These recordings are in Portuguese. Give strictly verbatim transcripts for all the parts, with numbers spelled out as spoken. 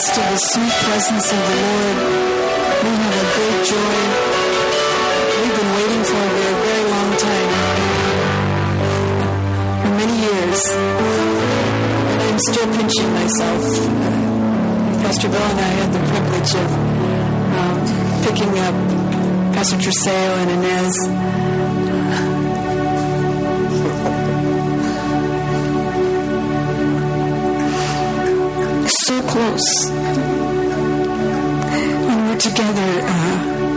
midst of the sweet presence of the Lord, we have a great joy. We've been waiting for it a very long time, for many years. And I'm still pinching myself. Pastor Bill and I had the privilege of um, picking up Pastor Truseo and Inez. So close. When we're together, uh,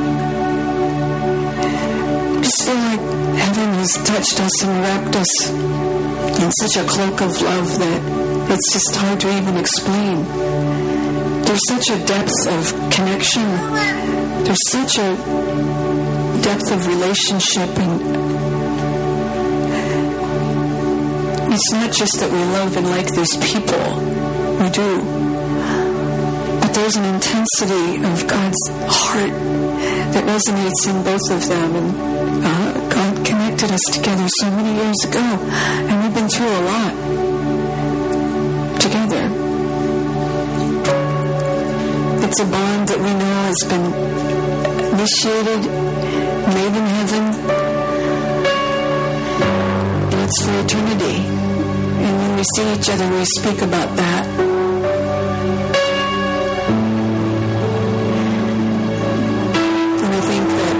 I just feel like heaven has touched us and wrapped us in such a cloak of love that it's just hard to even explain. There's such a depth of connection. There's such a depth of relationship, and it's not just that we love and like these people. We do. But there's an intensity of God's heart that resonates in both of them. And uh, God connected us together so many years ago, and we've been through a lot together. It's a bond that we know has been initiated, made in heaven, and it's for eternity. And when we see each other, we speak about that. And I think that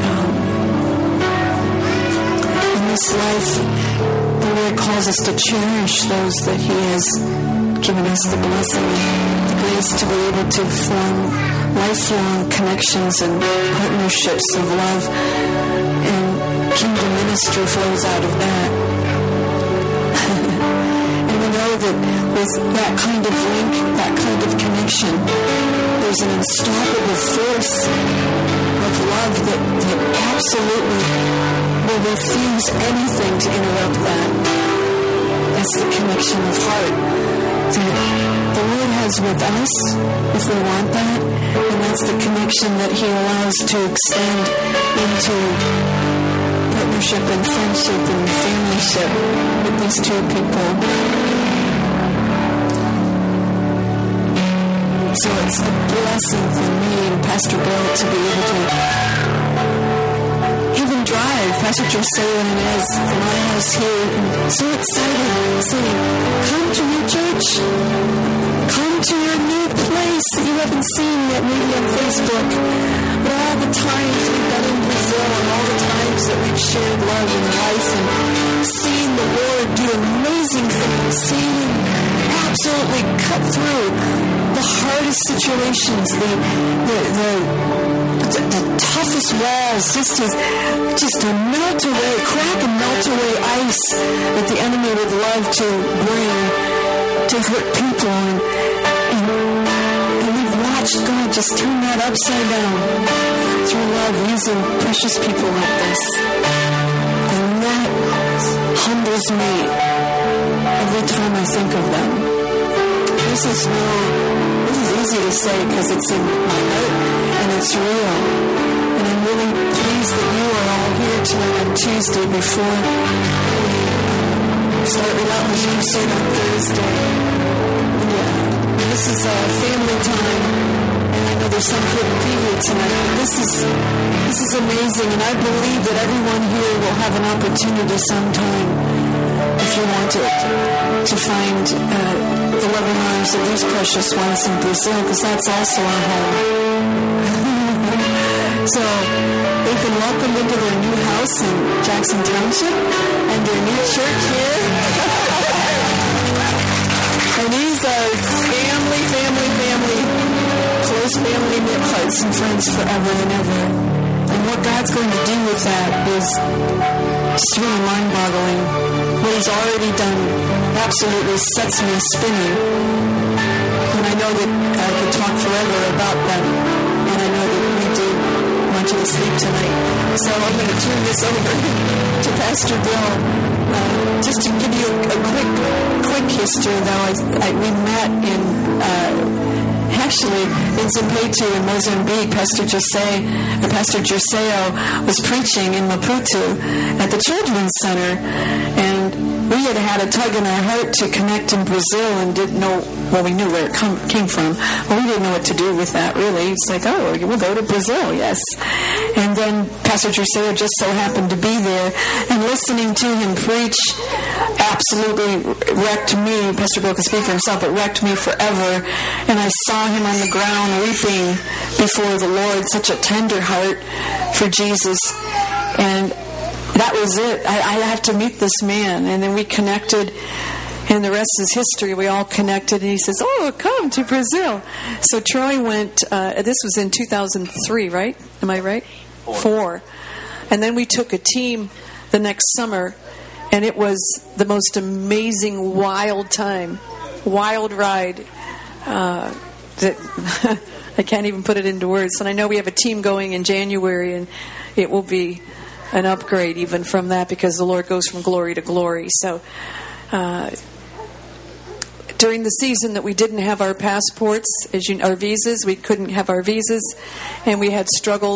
um, in this life, the Lord calls us to cherish those that He has given us the blessing, the grace to be able to form lifelong connections and partnerships of love, and kingdom ministry flows out of that. And we know that with that kind of link, that kind of connection, there's an unstoppable force of love that, that absolutely will refuse anything to interrupt that. That's the connection of heart that the Lord has with us, if we want that, and that's the connection that He allows to extend into partnership and friendship and familyship with these two people. So it's a blessing for me and Pastor Bill to be able to even drive Pastor Truseo and Inez from my house here, and so excited, saying, "Come to your church. Come to your new place that you haven't seen yet, maybe on Facebook." But all the times we've been in Brazil, and all the times that we've shared love and life, and seen the Lord do amazing things, seen Him absolutely cut through the hardest situations, the the the, the, the toughest walls, just to just to melt away, crack and melt away ice that the enemy would love to bring to hurt people, and, and, and we've watched God just turn that upside down through love, using precious people like this. And that humbles me every time I think of them. This is no, this is easy to say because it's in my heart and it's real. And I'm really pleased that you are all here tonight on Tuesday before we start Relentless Crusade on Thursday. And yeah, this is a family time, and I know there's some couldn't be here tonight, but this is this is amazing, and I believe that everyone here will have an opportunity sometime, if you want it, to find uh, the loving arms of these precious ones in Brazil, because that's also our home. So they've been welcomed into their new house in Jackson Township and their new church here. And these are family, family, family, close family, knit hearts and friends forever and ever. And what God's going to do with that is just really mind-boggling. What He's already done absolutely sets me spinning. And I know that I could talk forever about them. And I know that we do want you to sleep tonight. So I'm going to turn this over to Pastor Bill. Uh, just to give you a, a quick, quick history, though, I, I, we met in, uh, actually, in Zimpeto in Mozambique. Pastor Jose, or Pastor Truseo was preaching in Maputo at the Children's Center, and we had had a tug in our heart to connect in Brazil and didn't know well, we knew where it come, came from. Well, we didn't know what to do with that, really. It's like, oh, we'll go to Brazil, yes. And then Pastor Drusilla just so happened to be there, and listening to him preach absolutely wrecked me. Pastor Bill can speak for himself, but wrecked me forever. And I saw him on the ground weeping before the Lord, such a tender heart for Jesus. And that was it. I, I have to meet this man. And then we connected, and the rest is history. We all connected, and he says, oh, come to Brazil. So Troy went, uh, this was in two thousand three, right? Am I right? Four. Four. And then we took a team the next summer, and it was the most amazing, wild time, wild ride uh, that I can't even put it into words. And I know we have a team going in January, and it will be an upgrade even from that, because the Lord goes from glory to glory. So uh, during the season that we didn't have our passports, as you, our visas, we couldn't have our visas, and we had struggles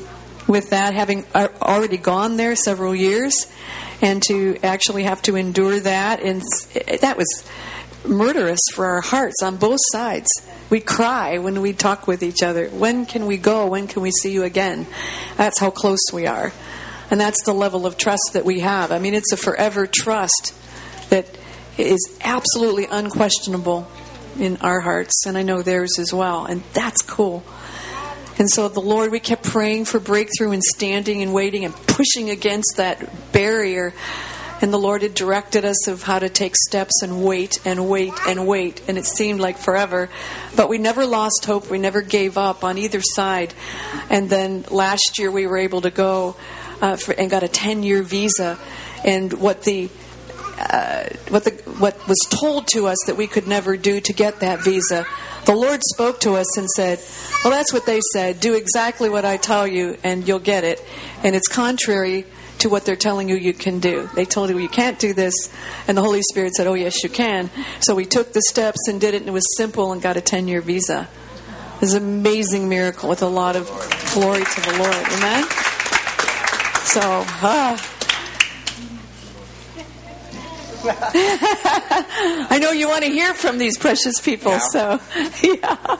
with that, having already gone there several years, and to actually have to endure that, and that was murderous for our hearts on both sides. We'd cry when we'd talk with each other. When can we go? When can we see you again? That's how close we are. And that's the level of trust that we have. I mean, it's a forever trust that is absolutely unquestionable in our hearts, and I know theirs as well. And that's cool. And so the Lord, we kept praying for breakthrough and standing and waiting and pushing against that barrier. And the Lord had directed us of how to take steps and wait and wait and wait. And it seemed like forever. But we never lost hope. We never gave up on either side. And then last year we were able to go uh, for, and got a ten-year visa. And what the uh, what the what was told to us that we could never do to get that visa, the Lord spoke to us and said, well, that's what they said. Do exactly what I tell you and you'll get it. And it's contrary to what they're telling you you can do. They told you you can't do this, and the Holy Spirit said, oh, yes, you can. So we took the steps and did it, and it was simple, and got a ten-year visa. It was an amazing miracle with a lot of glory to the Lord. Amen? So, ah. I know you want to hear from these precious people, yeah. so, yeah.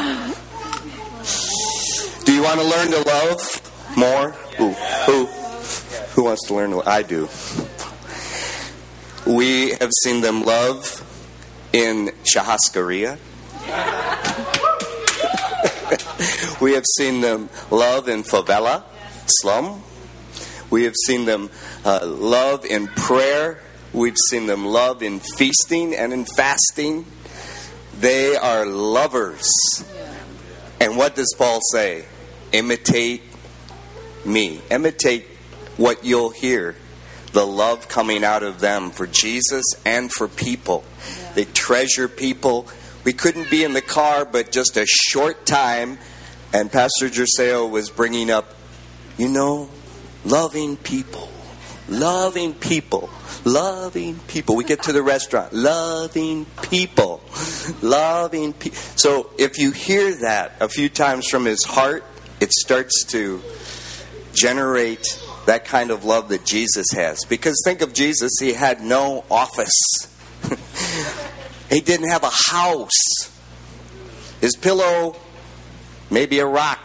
Do you want to learn to love more? Who? Who? Who wants to learn? I do. We have seen them love in Shahaskaria. We have seen them love in favela, slum. We have seen them uh, love in prayer. We've seen them love in feasting and in fasting. They are lovers. And what does Paul say? Imitate me. Imitate what you'll hear, the love coming out of them for Jesus and for people. Yeah. They treasure people. We couldn't be in the car but just a short time, and Pastor Gerseo was bringing up, you know, loving people, loving people, loving people. We get to the restaurant, loving people, loving people. So if you hear that a few times from his heart, it starts to generate that kind of love that Jesus has. Because think of Jesus, he had no office. He didn't have a house. His pillow, maybe a rock.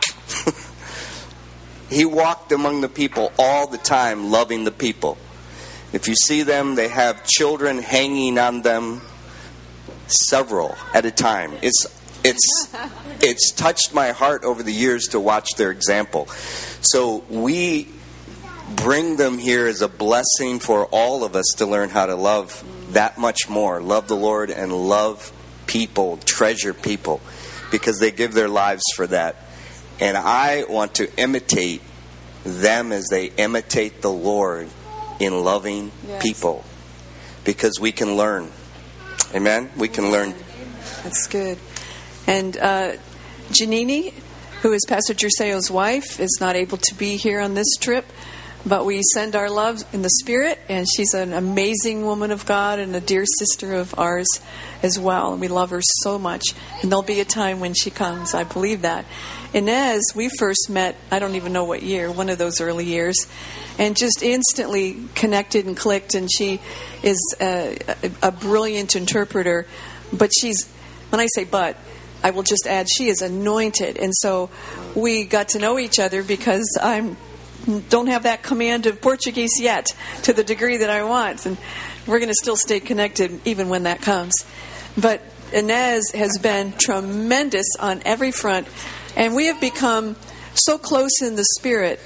He walked among the people all the time, loving the people. If you see them, they have children hanging on them, several at a time. It's it's it's touched my heart over the years to watch their example. So we bring them here as a blessing for all of us to learn how to love that much more. Love the Lord and love people, treasure people, because they give their lives for that. And I want to imitate them as they imitate the Lord in loving yes. people, because we can learn. Amen? We can learn. That's good. And uh, Janini, who is Pastor Gerseo's wife, is not able to be here on this trip, but we send our love in the Spirit, and she's an amazing woman of God and a dear sister of ours as well, and we love her so much. And there'll be a time when she comes, I believe that. Inez, we first met, I don't even know what year, one of those early years, and just instantly connected and clicked, and she is a, a, a brilliant interpreter, but she's when I say but, I will just add she is anointed. And so we got to know each other because I don't have that command of Portuguese yet to the degree that I want. And we're going to still stay connected even when that comes. But Inez has been tremendous on every front. And we have become so close in the spirit.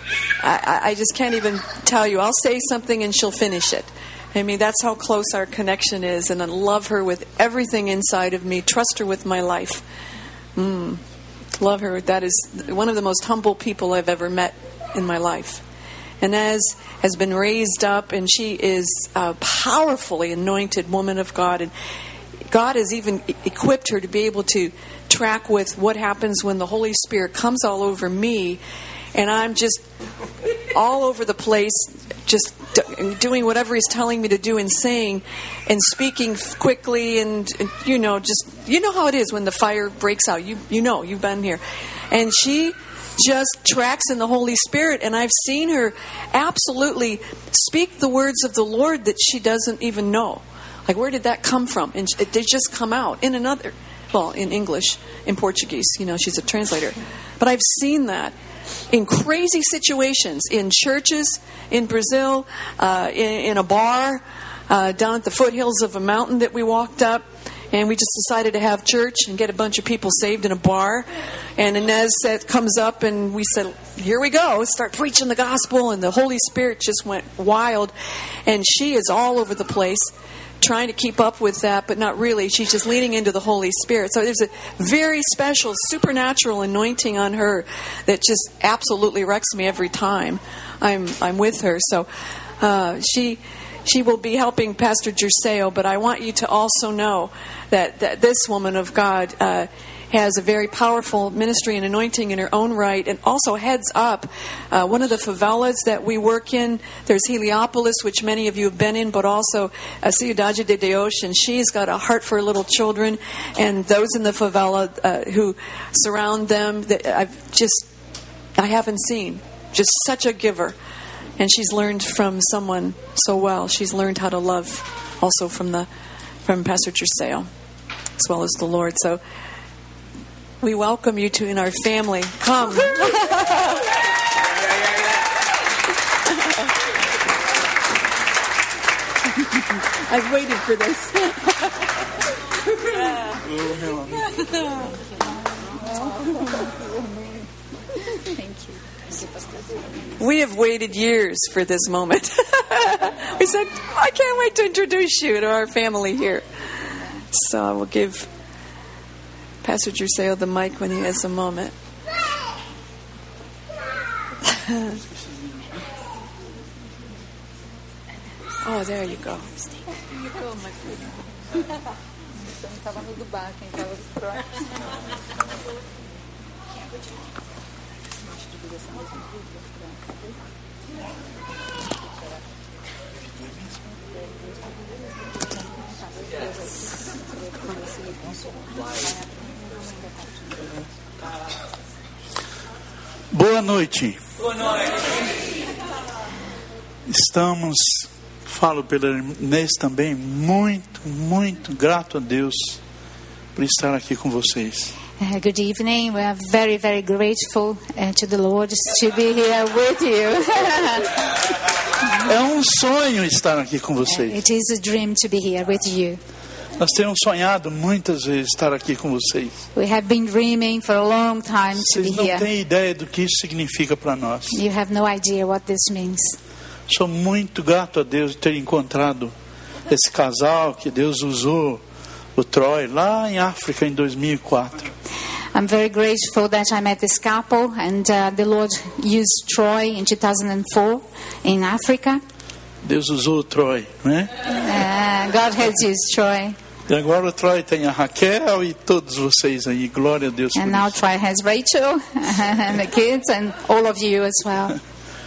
I, I just can't even tell you. I'll say something and she'll finish it. I mean, that's how close our connection is. And I love her with everything inside of me. Trust her with my life. Mm, love her. That is one of the most humble people I've ever met in my life. Inez has been raised up, and she is a powerfully anointed woman of God. And God has even equipped her to be able to track with what happens when the Holy Spirit comes all over me. And I'm just all over the place, just doing whatever He's telling me to do and saying and speaking quickly. And, and, you know, just, you know how it is when the fire breaks out. You, you know, you've been here. And she just tracks in the Holy Spirit. And I've seen her absolutely speak the words of the Lord that she doesn't even know. Like, where did that come from? And they just come out in another, well, in English, in Portuguese. You know, she's a translator. But I've seen that in crazy situations, in churches, in Brazil, uh, in, in a bar, uh, down at the foothills of a mountain that we walked up. And we just decided to have church and get a bunch of people saved in a bar. And Inez said, comes up, and we said, here we go. Start preaching the gospel. And the Holy Spirit just went wild. And she is all over the place, trying to keep up with that, but not really. She's just leaning into the Holy Spirit. So there's a very special supernatural anointing on her that just absolutely wrecks me every time I'm I'm with her. So uh, she she will be helping Pastor Gerseo, but I want you to also know that, that this woman of God uh, has a very powerful ministry and anointing in her own right, and also heads up uh, one of the favelas that we work in. There's Heliopolis, which many of you have been in, but also uh, Ciudad de Deus, and she's got a heart for little children and those in the favela uh, who surround them. That I've just, I haven't seen. Just such a giver. And she's learned from someone so well. She's learned how to love also from the from Pastor Gerseo, as well as the Lord. So we welcome you to in our family. Come. I've waited for this. Thank you. We have waited years for this moment. We said, I can't wait to introduce you to our family here. So I will give Pastor Gerseo the mic when he has a moment. Oh, there you go. There you go, my friend. Boa noite. Boa noite. Estamos, falo pela Inês também, muito, muito grato a Deus por estar aqui com vocês. Uh, good evening. We are very, very grateful uh, to the Lord to be here with you. É um sonho estar aqui com vocês. It is a dream to be here with you. Nós temos sonhado muitas vezes estar aqui com vocês. We have been dreaming for a long time to Vocês be não here. têm ideia do que isso significa para nós. You have no idea what this means. Sou muito grato a Deus de ter encontrado esse casal que Deus usou, o Troy, lá em África em dois mil e quatro. I'm very grateful that I met this couple, and uh, the Lord used Troy in two thousand four in Africa. Deus usou o Troy, né? Uh, God has used Troy. E agora o Troy tem a Raquel e todos vocês aí. Glória a Deus por And now isso. Troy has Rachel and the kids and all of you as well.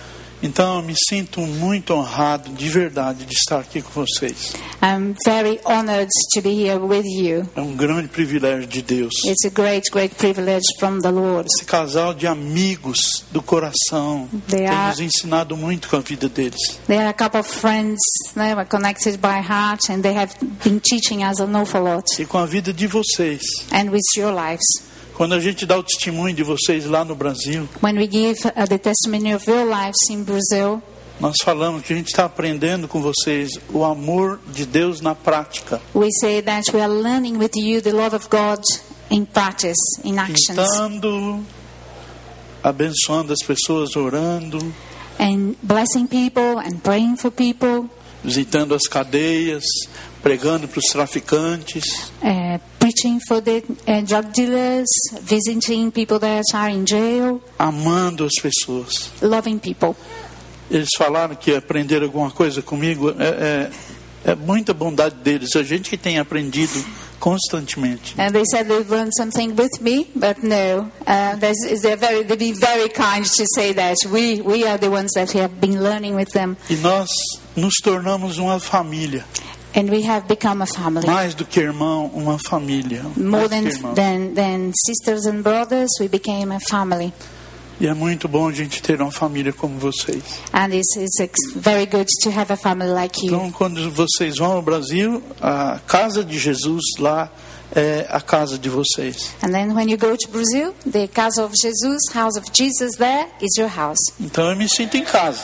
Então, eu me sinto muito honrado, de verdade, de estar aqui com vocês. I'm very honored to be here with you. É um grande privilégio de Deus. It's a great, great privilege from the Lord. Esse casal de amigos do coração They tem are- nos ensinado muito com a vida deles. They are a couple of friends. They were connected by heart, and they have been teaching us an awful lot. E com a vida de vocês. And with your lives. Quando a gente dá o testemunho de vocês lá no Brasil, When we give uh, the testimony of your lives in Brazil, nós falamos que a gente está aprendendo com vocês o amor de Deus na prática. we say that we are learning with you the love of God in practice, in actions, Pintando, abençoando as pessoas, orando, and blessing people and praying for people, visitando as cadeias, pregando para os traficantes, uh, preaching for the uh, drug dealers, visiting people that are in jail, amando as pessoas. loving people. Eles falaram que aprenderam alguma coisa comigo. É, é, é muita bondade deles. A gente que tem aprendido constantemente. And they said they've learned something with me, but no, uh, there's- they're very, they'd be very kind to say that we we are the ones that have been learning with them, E nós nos tornamos uma família. and we have become a family. Mais do que irmão, uma família. More Mais than do que irmão. than than sisters and brothers, we became a family, E é muito bom a gente ter uma família como vocês. and it's it's ex- very good to have a family like you. Então, quando vocês vão ao Brasil, a casa de Jesus lá é a casa de vocês. And then when you go to Brazil, the Casa of Jesus, House of Jesus, there is your house. Então, eu me sinto em casa.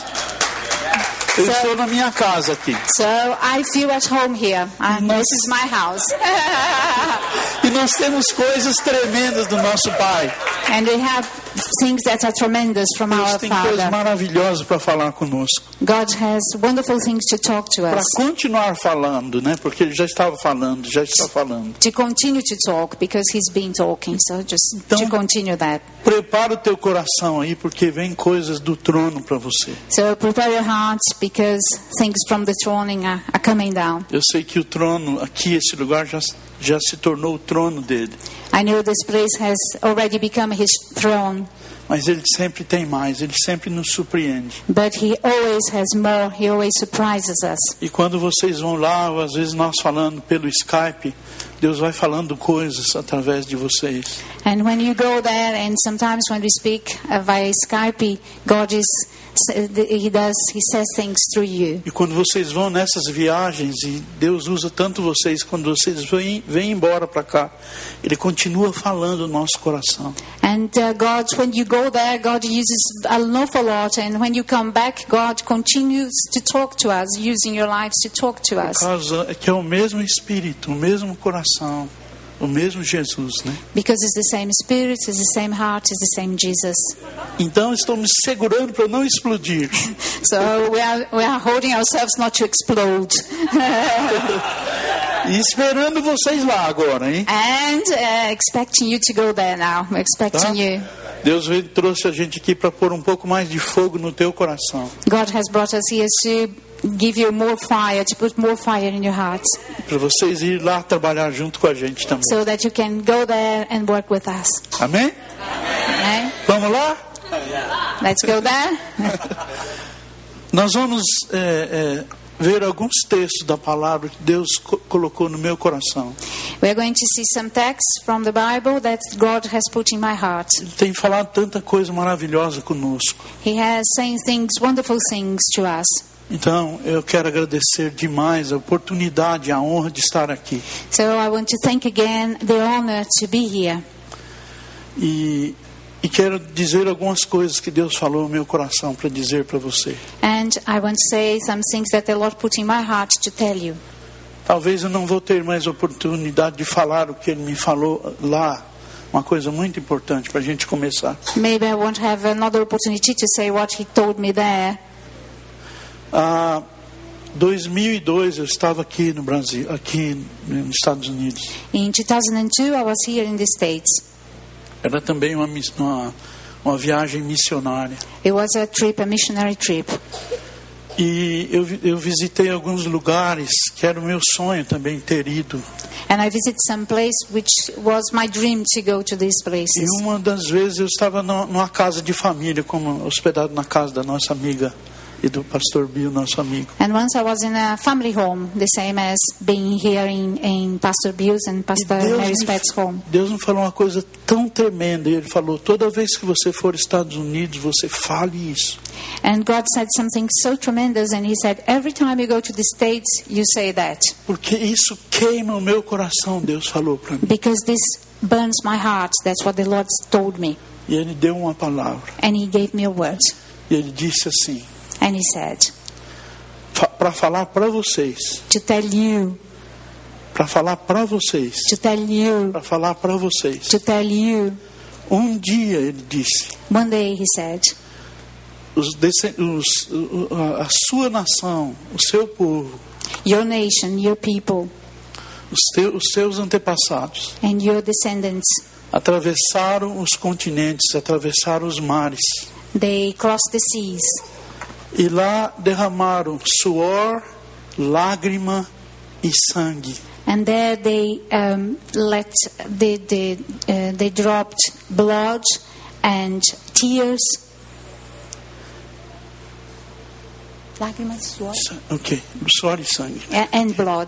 Eu So- estou na minha casa aqui. So I feel at home here, and Nossa. this is my house. E nós temos coisas tremendas do nosso Pai. And we have things that are tremendous from Deus our tem coisas Father. maravilhosas para falar conosco. God has wonderful things to talk to Para us, continuar falando, né? Porque ele já estava falando, já está falando. to continue to talk, because He's been talking. So just Então- to continue that. Prepara o teu coração aí, porque vem coisas do trono para você. So prepare your hearts, because things from the throne are, are coming down. Eu sei que o trono, aqui, esse lugar, já, já se tornou o trono dele. I know this place has already become His throne, Mas ele sempre tem mais, ele sempre nos surpreende. but He always has more. He always surprises us. E quando vocês vão lá, ou às vezes nós falando pelo Skype, Deus vai falando coisas através de vocês. And when you go there, and sometimes when we speak uh, via Skype, God is He does He says things through you. E quando vocês vão nessas viagens, e Deus usa tanto vocês, quando vocês vêm, vêm embora para cá, Ele continua falando no nosso coração. And uh, God, when you go there, God uses an awful lot. And when you come back, God continues to talk to us, using your lives to talk to us. Por causa é que é o mesmo Espírito, o mesmo coração, o mesmo Jesus, né? Because it's the same Spirit, it's the same heart, it's the same Jesus. Então estou me segurando para não explodir. So we are we are holding ourselves not to explode. E esperando vocês lá agora, hein? And uh, expecting you to go there now. We're expecting Tá? you. Deus veio, trouxe a gente aqui para pôr um pouco mais de fogo no teu coração. God has brought us here to give you more fire, to put more fire in your hearts, Para vocês ir lá trabalhar junto com a gente também. so that you can go there and work with us. Amém? Okay? Vamos lá? Let's go there. Nós vamos é, é, ver alguns textos da palavra que Deus co- colocou no meu coração. We're going to see some texts from the Bible that God has put in my heart. Ele tem falado tanta coisa maravilhosa conosco. He has saying things, wonderful things to us. Então, eu quero agradecer demais a oportunidade, a honra de estar aqui. So I want to thank again the honor to be here. E, e quero dizer algumas coisas que Deus falou no meu coração para dizer para você. And I want to say some things that the Lord put in my heart to tell you. Talvez eu não vou ter mais oportunidade de falar o que Ele me falou lá. Uma coisa muito importante para a gente começar. Maybe I won't have another opportunity to say what He told me there. Ah, dois mil e dois eu estava aqui no Brasil, aqui nos Estados Unidos. In two thousand two, I was here in the States. Era também uma, miss- uma, uma viagem missionária. It was a trip, a missionary trip. E eu, vi- eu visitei alguns lugares que era o meu sonho também ter ido. And I visited some place which was my dream to go to these E places. uma das vezes eu estava no- numa casa de família, como hospedado na casa da nossa amiga e do pastor Bill, nosso amigo. And once I was in a family home, the same as being here in, in Pastor Bill's and Pastor Mary's pet's home. Deus me falou uma coisa tão tremenda. Ele falou: toda vez que você for aos Estados Unidos, você fale isso. And God said something so tremendous, and He said, every time you go to the States, you say that. Porque isso queima o meu coração, Deus falou para mim. Because this burns my heart. That's what the Lord told me. E Ele deu uma palavra. And He gave me a word. E Ele disse assim: And He said, para falar para vocês, to tell you, para falar para vocês, to tell you, para falar para vocês. to tell you. Um dia, Ele disse, One day He said, os, os, a sua nação, o seu povo, your nation, your people, os, teus, os seus antepassados and your descendants, atravessaram os continentes, atravessaram os mares. they crossed the seas. E lá derramaram suor, lágrima e sangue. And there they um, let they they, uh, they dropped blood and tears. Lágrimas, suor. Ok, suor e sangue. And blood.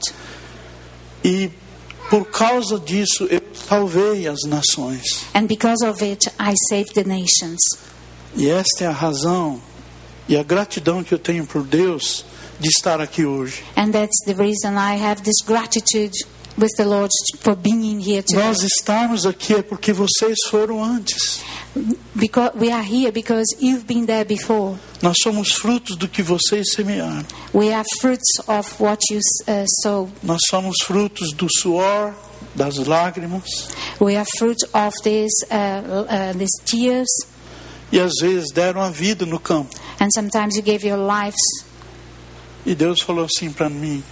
E por causa disso eu salvei as nações. And because of it, I saved the nations. E esta é a razão e a gratidão que eu tenho por Deus de estar aqui hoje. And that's the reason I have this gratitude with the Lord for being here today. Nós estamos aqui é porque vocês foram antes. Because we are here because you've been there before. Nós somos frutos do que vocês semearam. We are fruits of what you uh, sow. Nós somos frutos do suor, das lágrimas. We are fruit of these uh, uh, these tears. E às vezes deram a vida no campo. And sometimes you gave your lives. E Deus falou assim para mim: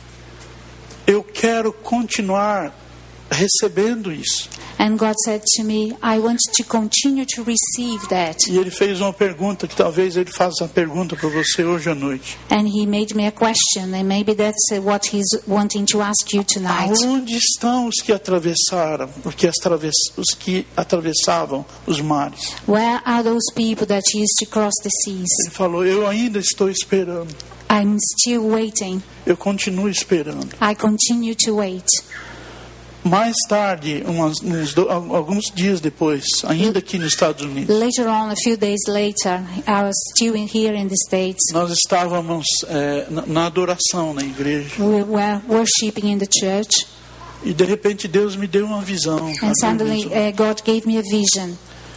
eu quero continuar recebendo isso. And God said to me, I want to continue to receive that. E Ele fez uma pergunta que talvez Ele faça a pergunta para você hoje à noite. And He made me a question, and maybe that's what He's wanting to ask you tonight. Aonde estão os que atravessaram, os que, atravess, os que atravessavam os mares? Where are those people that used to cross the seas? Ele falou: eu ainda estou esperando. I'm still waiting. Eu continuo esperando. I continue to wait. Mais tarde, umas, uns, alguns dias depois, ainda aqui nos Estados Unidos, Later on, a few days later, I was still in here in the States. nós estávamos é, na, na adoração na igreja. We were worshiping in the church, E de repente Deus me deu uma visão. and suddenly uh, God gave me a vision.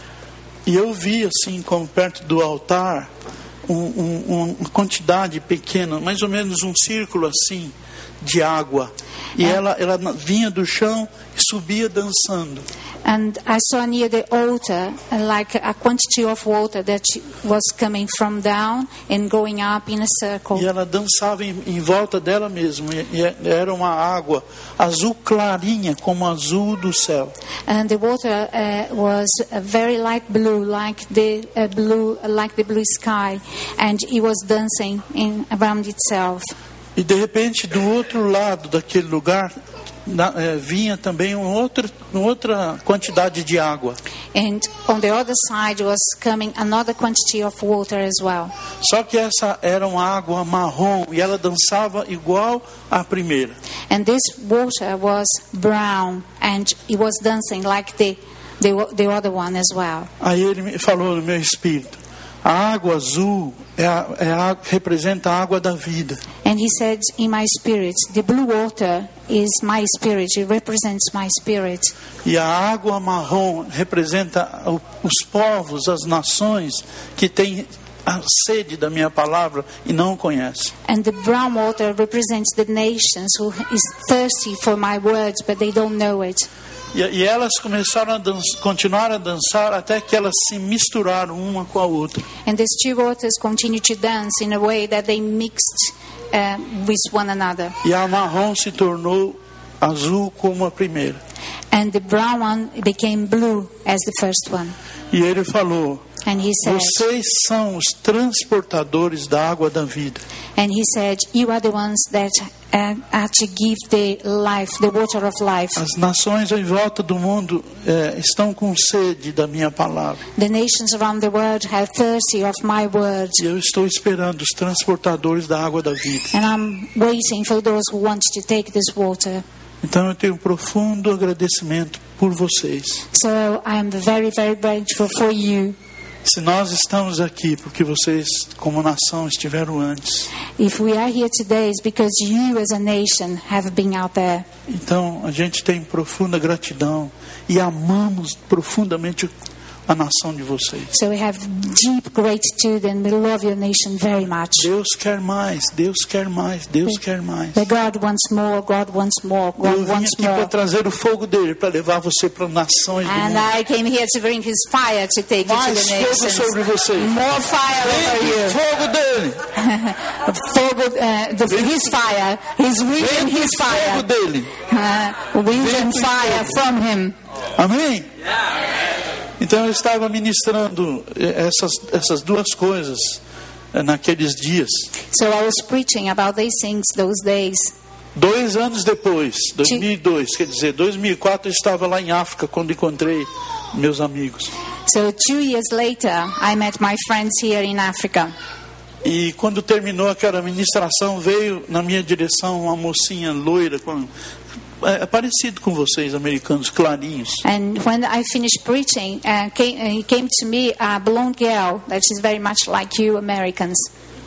E eu vi assim, como perto do altar, um, um, uma quantidade pequena, mais ou menos um círculo assim, de água. E ela, ela vinha do chão e subia dançando. And I saw near the altar uh, like a quantity of water that was coming from down and going up in a circle. E ela dançava em, em volta dela mesma. E, e era uma água azul clarinha, como o azul do céu. And the water uh, was a very light blue, like the uh, blue, like the blue sky, and it was dancing in around itself. E de repente, do outro lado daquele lugar, na, eh, vinha também um outro, uma outra quantidade de água. And on the other side was coming another quantity of water as well. Só que essa era uma água marrom e ela dançava igual à primeira. And this water was brown, and it was dancing like the the, the other one as well. Aí ele me falou no meu espírito: a água azul é a, é a, representa a água da vida. And he said in my spirit, the blue water is my spirit, it represents my spirit. E a água marrom representa o, os povos, as nações que têm a sede da minha palavra e não o conhecem. And the brown water represents the nations who is thirsty for my words, but they don't know it. E, e elas começaram a dançar, continuaram a dançar até que elas se misturaram uma com a outra. And these two waters continue to dance in a way that they mixed uh, with one another. E a marrom se tornou azul como a primeira. And the brown one became blue as the first one. E ele falou: And he said, vocês são os transportadores da água da vida. and he said, you are the ones that uh, uh, to give the life, the water of life. As nações em volta do mundo eh, estão com sede da minha palavra. The nations around the world have thirsty of my word. E eu estou esperando os transportadores da água da vida. And I'm waiting for those who want to take this water. Então eu tenho um profundo agradecimento por vocês. So I am very, very grateful for you. Se nós estamos aqui porque vocês, como nação, estiveram antes. If we are here today, it's because you as a nation have been out there. Então a gente tem profunda gratidão e amamos profundamente a nação de vocês. So we have deep gratitude and we love your nation very much. Deus quer mais, Deus quer mais, Deus quer mais. But God wants more, God wants more, Eu God vim wants aqui para more. trazer o fogo dele, para levar você para nações do And mundo. I came here to bring His fire to take you to Mais the fogo nations. sobre vocês. More fire over Vem you. o fogo dele. Fogo, uh, the, His fire, His wind and Vem His o fogo fire. dele. Uh, wind and fire from Him. Amém? Então eu estava ministrando essas, essas duas coisas eh, naqueles dias. So I was preaching about these things those days. Dois anos depois, dois mil e dois, quer dizer, dois mil e quatro eu estava lá em África quando encontrei meus amigos. So two years later, I met my friends here in Africa. E quando terminou aquela ministração, veio na minha direção uma mocinha loira, com, é, parecido com vocês, americanos, clarinhos. And when I finished preaching, uh, came, uh, came to me a blonde girl that is very much like you Americans.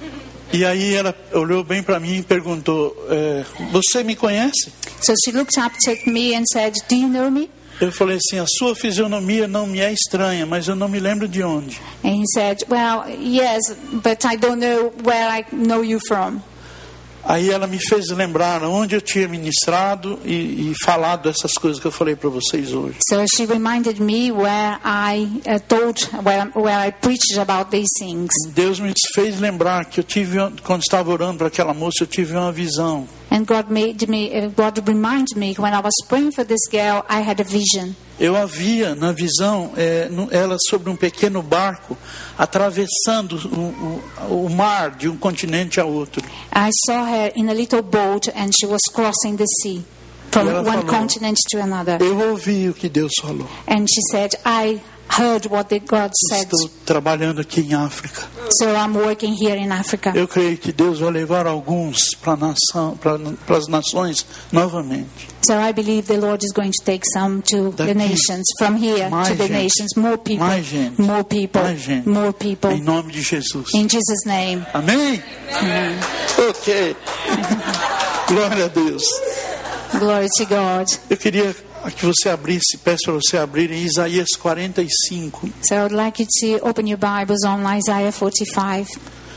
E aí ela olhou bem para mim e perguntou, é, você me conhece? So she looked up at me and said, "Do you know me?" Eu falei assim, a sua fisionomia não me é estranha, mas eu não me lembro de onde. And he said, "Well, yes, but I don't know where I know you from." Aí ela me fez lembrar onde eu tinha ministrado e, e falado essas coisas que eu falei para vocês hoje. So she reminded me where I uh, told, where, where I preached about these things. Deus me fez lembrar que eu tive, quando estava orando para aquela moça, eu tive uma visão. And God made me, uh, God reminded me when I was praying for this girl, I had a vision. Eu a via na visão, é, no, ela sobre um pequeno barco, atravessando o, o, o mar de um continente a outro. I saw her in a little boat and she was crossing the sea from E ela one falou, continent to another. Eu ouvi o que Deus falou. And she said, "I heard what the God said. Estou trabalhando aqui em África. So I'm working here in Africa." Eu creio que Deus vai levar alguns para nação, para as nações novamente. So I believe the Lord is going to take some to Daqui, the nations, from here mais to the gente, nations, more people, mais gente, more people, mais gente. more people. Em nome de Jesus. In Jesus' name. Amém? Amen. Ok. Glória a Deus. Glory to God. Eu queria que você abrisse, peço para você abrir em Isaías quarenta e cinco. So I would like you to open your Bibles on Isaiah forty-five.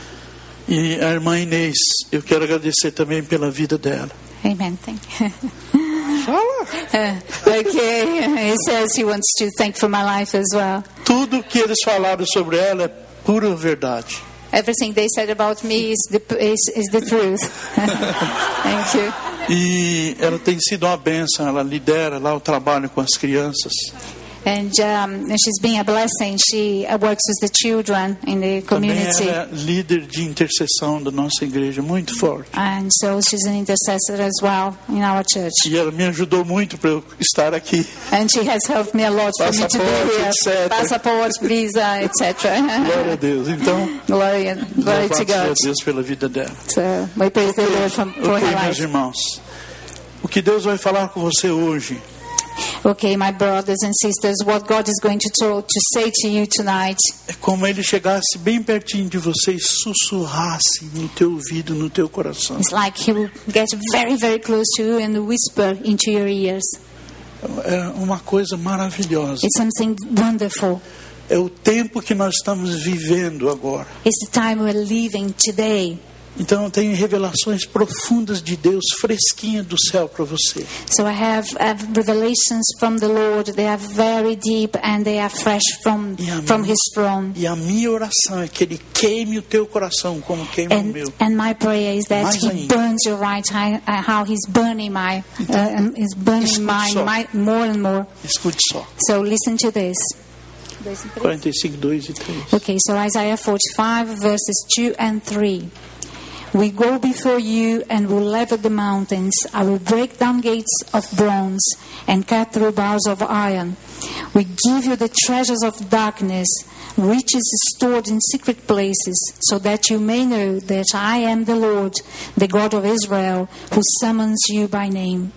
E a irmã Inês, eu quero agradecer também pela vida dela. Amen. Thank you. Fala. Okay. He says he wants to thank for my life as well. Tudo que eles falaram sobre ela é pura verdade. Everything they said about me is the, is, is the truth. Thank you. E ela tem sido uma bênção, ela lidera lá o trabalho com as crianças. And um, she's been a blessing. She uh, works with the children in the Também community. ela é líder de intercessão da nossa igreja, muito forte. And so she's an intercessor as well in our church. E ela me ajudou muito para eu estar aqui. And she has helped me a lot for me to be Passaporte, here. etcétera. Passport, visa, et cetera. Glória a Deus. Então, Glory, glory to louvado seja God. Deus pela vida dela. So we praise the Lord for, for Ok, her meus life. irmãos. O que Deus vai falar com você hoje Okay, my brothers and sisters, what God is going to talk, to say to you tonight é como ele chegasse bem pertinho de você e sussurrasse no teu ouvido, no teu coração. is like He will get very, very close to you and whisper into your ears. É uma coisa maravilhosa. It's something wonderful. É o tempo que nós estamos vivendo agora. It's the time we're living today. Então eu tenho revelações profundas de Deus, fresquinha do céu para você. So I have, have revelations from the Lord. They are very deep and they are fresh from E a, from His throne. e a minha oração é que Ele queime o teu coração como queima o And, meu. and my prayer is that Mais He ainda. burns your right eye, uh, how He's burning my, uh, um, is burning Escute mine só. my, more and more. Escute só. So listen to this. quarenta e cinco, dois e três. Okay, so Isaiah forty-five verses two and three. We go before you and will level the mountains. I will break down gates of bronze and cut through bars of iron. We give you the treasures of darkness, riches stored in secret places, so that you may know that I am the Lord, the God of Israel, who summons you by name.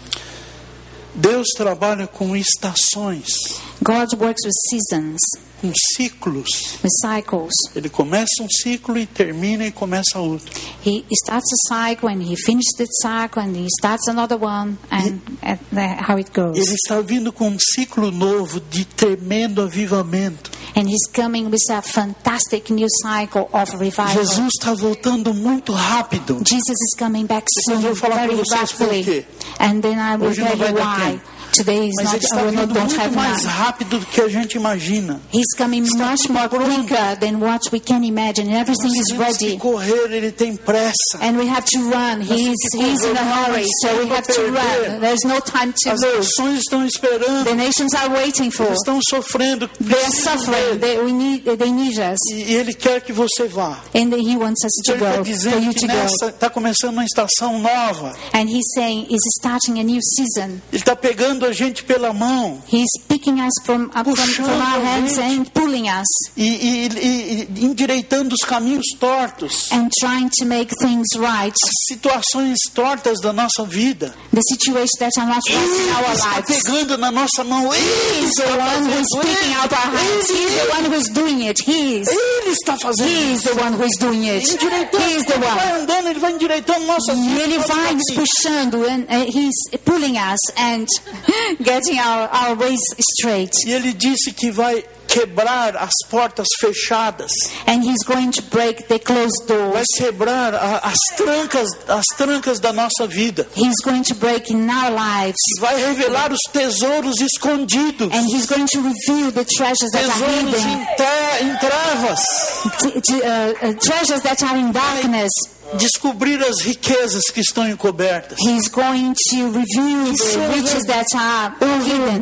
Deus trabalha com estações, God works with seasons, com ciclos. with cycles. Ele começa um ciclo e termina e começa outro. He starts a cycle and he finishes the cycle and he starts another one, and, and the- how it goes. Ele está vindo com um ciclo novo de tremendo avivamento. And he's coming with a fantastic new cycle of revival. Jesus está voltando muito rápido. Jesus is coming back Depois soon, eu vou falar very para vocês por rapidly. quê. And then I will Hoje não tell vai you dar why. tempo. Today is Mas not, ele está I will not, vindo don't muito have mais time. rápido do que a gente imagina. He's coming much more quicker than what we can imagine. Everything Nós is temos que ready. correr, ele tem pressa. And we have to run. He's, he's in a hurry, so we have to run. There's no time to As lose. nações estão esperando, The nations are waiting for. eles estão sofrendo. They are precisam suffering. dele. They, we need, they need us. E ele quer que você vá. And he wants us to Ele está go, for dizendo you que to go. nessa está começando uma estação nova. And he's saying he's starting a new season. Ele está pegando a gente pela mão He's picking us from, up from, Puxando from our a hands gente. and pulling us e, e- e- e endireitando os caminhos tortos, and trying to make things right. situações tortas da nossa vida. The situations that are not right in Ele our está lives. pegando na nossa mão. Ele He's the está one who is fazendo. picking out our hands. He's the one who is doing it. He is. Ele está fazendo. He is the one who is doing it. Endireitando. He is the Ele vai one. andando, ele vai endireitando nossas E vidas. ele nossos vai nos caminhos. puxando and uh, he's pulling us and getting our, our ways straight. E ele disse que vai quebrar as portas fechadas, And he's going to break the closed vai doors. quebrar a- as trancas, as trancas da nossa vida, He's going to break in our lives. vai revelar os tesouros escondidos, And he's going to reveal the treasures that are tesouros hidden. em, te- em trevas, T- t- uh, uh, treasures that are in darkness. descobrir as riquezas que estão encobertas. He's going to reveal the riches that are hidden.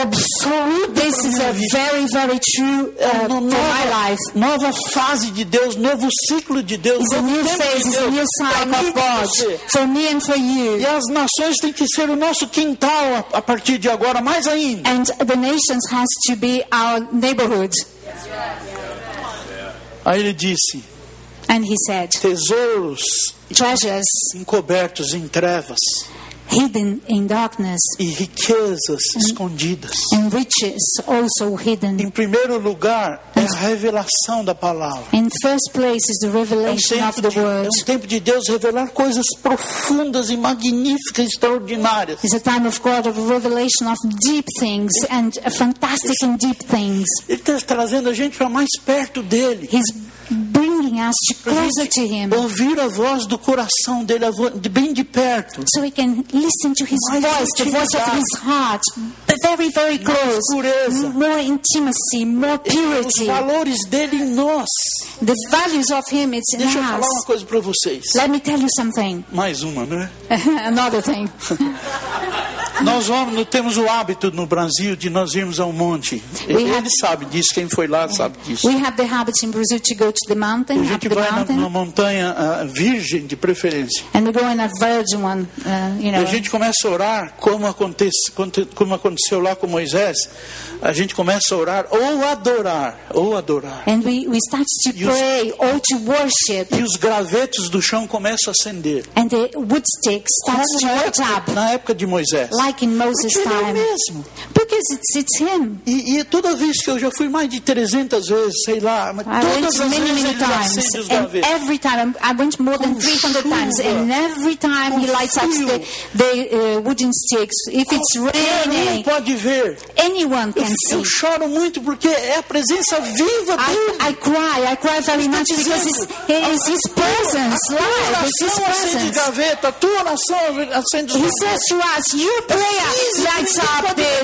This is a very, very true uh, Uma for my nova, life. nova fase de Deus, novo ciclo de Deus, It's a novo new tempo phase, de it's a Deus, new pra cycle mim of e pra God você. for me and for you. E as nações têm que ser o nosso quintal a, a partir de agora, mais ainda. And the nations has to be our neighborhood. Aí ele disse, And he said, tesouros treasures encobertos em trevas hidden in darkness e riquezas escondidas. and riches also hidden. Em primeiro lugar, é a revelação da palavra. In first place is the É um, revelation of tempo the de, é word. um tempo de Deus revelar coisas profundas e magníficas, extraordinárias. It's a time of God of revelation of deep things and fantastic and deep things. Ele está trazendo a gente para mais perto dele. He's bringing us closer to Him Ouvir a voz do coração dele, a vo- de bem de perto. so we can listen to His Mais voice, the voice of intimidade. His heart, very, very close. pureza. More intimacy, more Os purity. valores dele em nós. The values of Him, it's in Deixa eu falar us. uma coisa para vocês. Let me tell you something. Mais uma, né? Another thing. Nós vamos, nós temos o hábito no Brasil de nós irmos ao monte. Ele have- sabe disso, quem foi lá sabe disso. We have the habit in Brazil to go to the A mountain, up gente the vai na, mountain, na montanha ah, virgem, de preferência. and we go in a virgin one, uh, you E know. a gente começa a orar, como, acontece, como aconteceu lá com Moisés. A gente começa a orar ou adorar, ou adorar. And we, we start to E os- pray or to worship, E os gravetos do chão começam a acender. and the wood stick starts Como to na light época, up, na época de Moisés. like in Moses' Porque ele é o time. mesmo. Because it's, it's Him. E, e toda vez que eu já fui mais de trezentas vezes, sei lá, mas I went todas as many, vezes many ele times, acende os and gravetos. every time I went more than Com three hundred times, chuva, and every time He com lights up frio. the, the uh, wooden sticks. If it's Qualquer um raining, pode ver. anyone Eu, can see. eu choro muito porque é a presença viva dele. I, I cry, I cry very much because it's, it's His presence, A tua live, it's His oração acende presence. gaveta, a tua oração acende os He gravetos. says to us, your prayer lights up the, the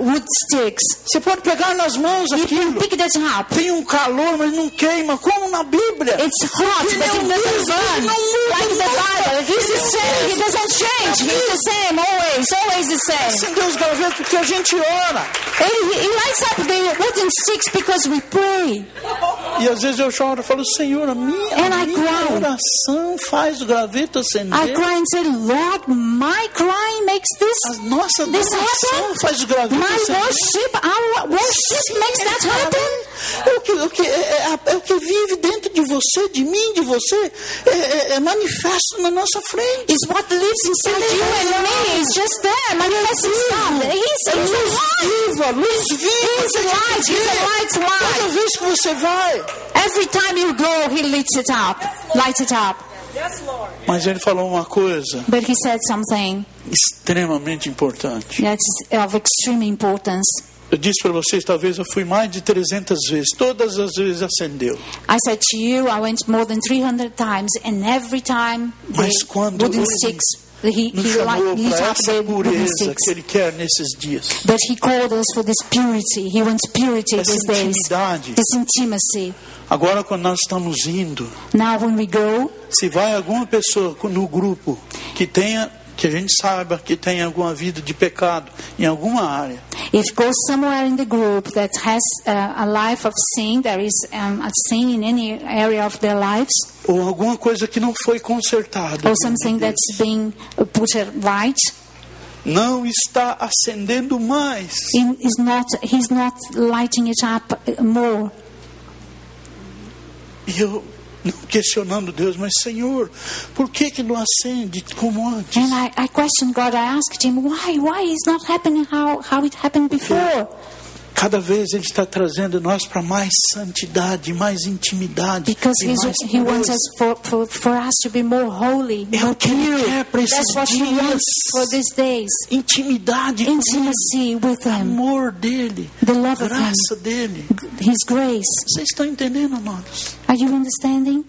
wood sticks. Você pode pegar nas mãos You can aquilo. pick that up. Tem um calor, mas não queima, como na Bíblia. It's hot, Ele but é it o doesn't mesmo, burn. ele não muda Like the nunca. Bible, He's the same. He doesn't change. He's the same always, always the same. Acendeu os gravetos porque a gente ora. He, he lights up the wooden sticks because we pray. E às vezes eu choro e falo, Senhor, a minha, And I minha cry. oração faz o graveto acender. I cry and say, Lord, my crying makes this, A nossa this adoração happen. faz o graveto My acender. worship, our worship makes that happen. É o, que, o que, é, é, é o que vive dentro de você, de mim, de você, é, é, é manifesto na nossa frente. It's what lives inside you and me. It's just there, manifesting stuff. He's, É he's luz alive. viva, luz viva. He's a light. He's a light Toda light. vez que você vai. Every time you go, he lights it up. Lights it up. Mas ele falou uma coisa But he said something extremamente importante. that's of extreme importance. Eu disse para vocês, talvez eu fui mais de trezentas vezes. Todas as vezes acendeu. I said to you, I went more than three hundred times, and every time the Mas quando wooden ele sticks, he, Nos he light, chamou lit para up essa the wooden pureza sticks. que ele quer nesses dias. But he called us for this purity. He wants purity Essa these days. intimidade. This intimacy. Agora, quando nós estamos indo, Now when we go, se vai alguma pessoa no grupo que tenha, que a gente saiba que tem alguma vida de pecado em alguma área, if goes somewhere in the group that has uh, a life of sin, there is um, a sin in any area of their lives, ou alguma coisa que não foi consertada, or something that's being put right, não está acendendo mais. he is not, he's not lighting it up more. E eu, não questionando Deus, mas Senhor, por que que não acende como antes? And I, I questioned God. I asked him, why? Why is not happening how, how it happened before? Cada vez Ele está trazendo nós para mais santidade, mais intimidade, Because e he's, mais he wants pureza. us for, for, for us to be more holy, É more o que Ele pure. quer para esses That's what he dias. wants for these days. Intimidade com Ele, Intimacy with him, amor dele, the love of him, graça dele. his grace. Vocês estão entendendo, amados? Are you understanding?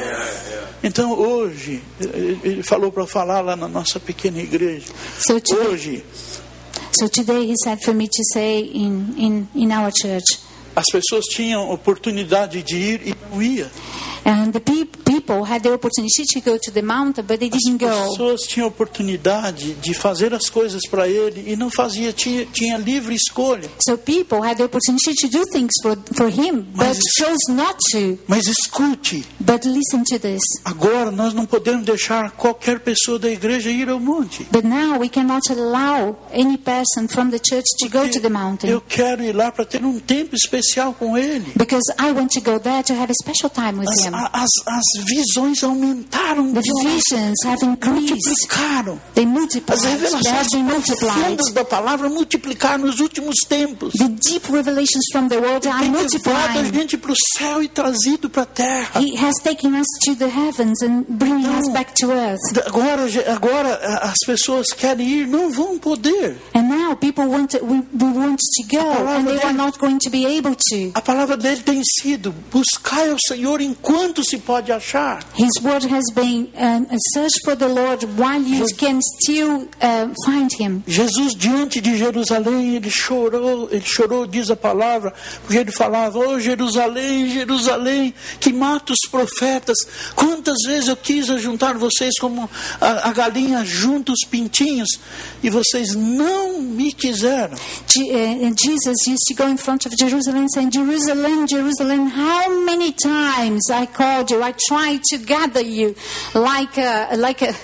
Então hoje, ele ele falou para falar lá na nossa pequena igreja. So today, Hoje, so today he said for me to say in, in, in our church, as pessoas tinham oportunidade de ir e não ia. and the pe- people had the opportunity to go to the mountain, but they didn't As go. pessoas tinham oportunidade de fazer as coisas para ele e não fazia, tinha, tinha livre escolha. So people had the opportunity to do things for, for him, but Mas- chose not to. Mas escute, But listen to this. agora nós não podemos deixar qualquer pessoa da igreja ir ao monte. But now we cannot allow any person from the church to go to the mountain. Eu quero ir lá para ter um tempo especial com ele. Because I want to go there to have a special time with As, him. as, as visões aumentaram, The visions have increased. multiplicaram. They As multiplied. They revelações have been multiplied. profundas da palavra multiplicaram nos últimos tempos. The deep revelations from the Word are Tem levado a multiplying. gente para o céu e trazido para a terra. He has taken us to the heavens and bringing us back to earth. Agora, agora as pessoas querem ir, não vão poder. And now people want to, we, we want to go, and they are not going to be able to. A palavra dele tem sido: buscai ao Senhor enquanto se pode achar. His word has been um, a search for the Lord while you can still uh, find Him. Jesus, diante de Jerusalém, ele chorou, ele chorou, diz a palavra, porque ele falava: oh Jerusalém, Jerusalém, que mata os profetas. Quantas vezes eu quis ajuntar vocês como a, a galinha junta os pintinhos, e vocês não me quiseram. Je- uh, Jesus used to go in front of Jerusalem saying, Jerusalem, Jerusalem, how many times I called you, I tried to gather you like a, like a,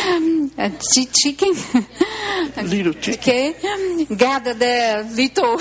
a chi- chicken. Little chicken. Okay, gather the little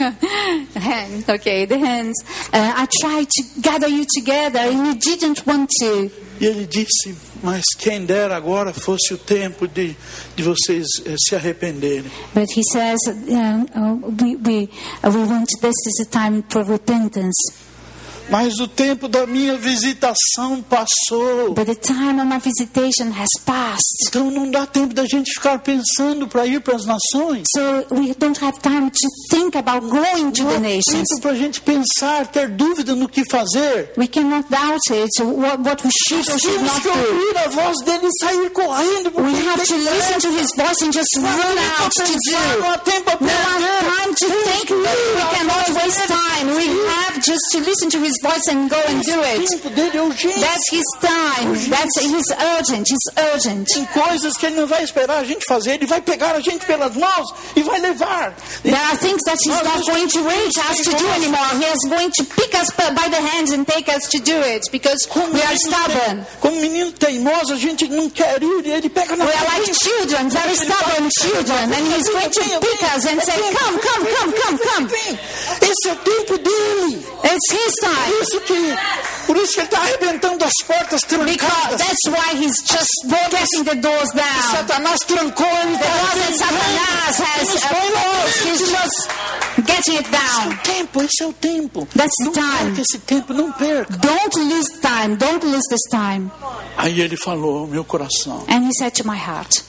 hen. Okay, the hens. Uh, I tried to gather you together, and you didn't want to. E ele disse: mas quem dera agora fosse o tempo de, de vocês eh, se arrependerem. But he says, uh, uh, we we uh, we want. This is a time for repentance. Mas o tempo da minha visitação passou. But the time of my visitation has passed. Então não dá tempo da gente ficar pensando para ir para as nações. So we don't have time to think about going to Não the há nations. tempo para a gente pensar, ter dúvida no que fazer. We cannot doubt it, what, what we should or should Temos not que do. ouvir a voz dele e sair correndo. porque We ele have to tem listen to pressa. his voice and just Não há run tempo out para to pensar, do. não há tempo para No perder. time to think. We cannot waste time. We have just to listen to his voice and go and do O it. tempo dele é urgente. That's his time. That's he's urgent. He's urgent. Tem coisas que ele não vai esperar a gente fazer. Ele vai pegar a gente pelas mãos e vai levar. There are things that he's not going to wait us to do anymore. He is going to pick us by the hands and take us to do it because we are stubborn. Como menino teimoso, a gente não quer ir. E ele pega na We are like frente. children, very stubborn children, and he's going to pick us and say, "Come, come, come, come, come." Vem. Esse é o tempo dele. It's his Por time. isso que, por isso que ele está arrebentando as portas Because trancadas. that's why he's just getting the doors down. Satanás trancou ele. The tá God that Satanas has uh, closed, he's just getting it Esse é down. o tempo, esse é o tempo. That's Não time. perca esse tempo, não perca. Don't lose time. Don't lose this time. Aí ele falou ao meu coração: And he said to my heart,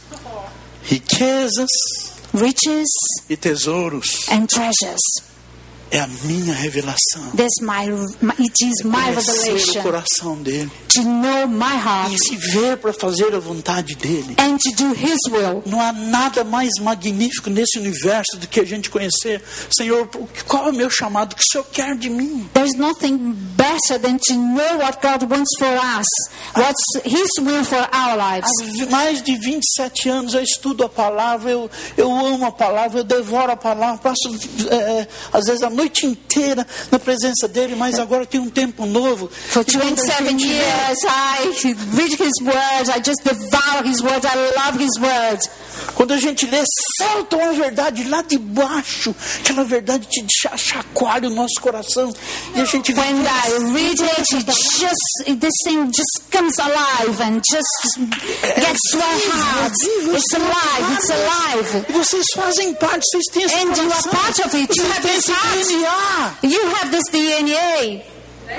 riquezas riches e tesouros and treasures. é a minha revelação. That's my, my it is my Conhecer o revelation. coração dele To know my heart e se ver para fazer a vontade dele. and to do his will. Não há nada mais magnífico nesse universo do que a gente conhecer, Senhor, qual é o meu chamado, o que o Senhor quer de mim? There's nothing better than to know what God wants for us. What's his will for our lives. Há mais de vinte e sete anos eu estudo a palavra, eu, eu amo a palavra, eu devoro a palavra, passo é, às vezes a noite inteira na presença dele, mas agora tem um tempo novo. For E quando a twenty-seven gente lê, years, I read his words. I just devour his words. I love his words. Quando a gente lê, salta uma verdade lá de baixo, aquela verdade te cha- chacoalha o nosso coração. E a gente vê, When I read it, it just this thing just comes alive and just gets to our heart. It's alive. It's alive. e vocês fazem parte, vocês têm esse And you are coração, part of it. You vocês have têm this esse heart. D N A. You have this D N A.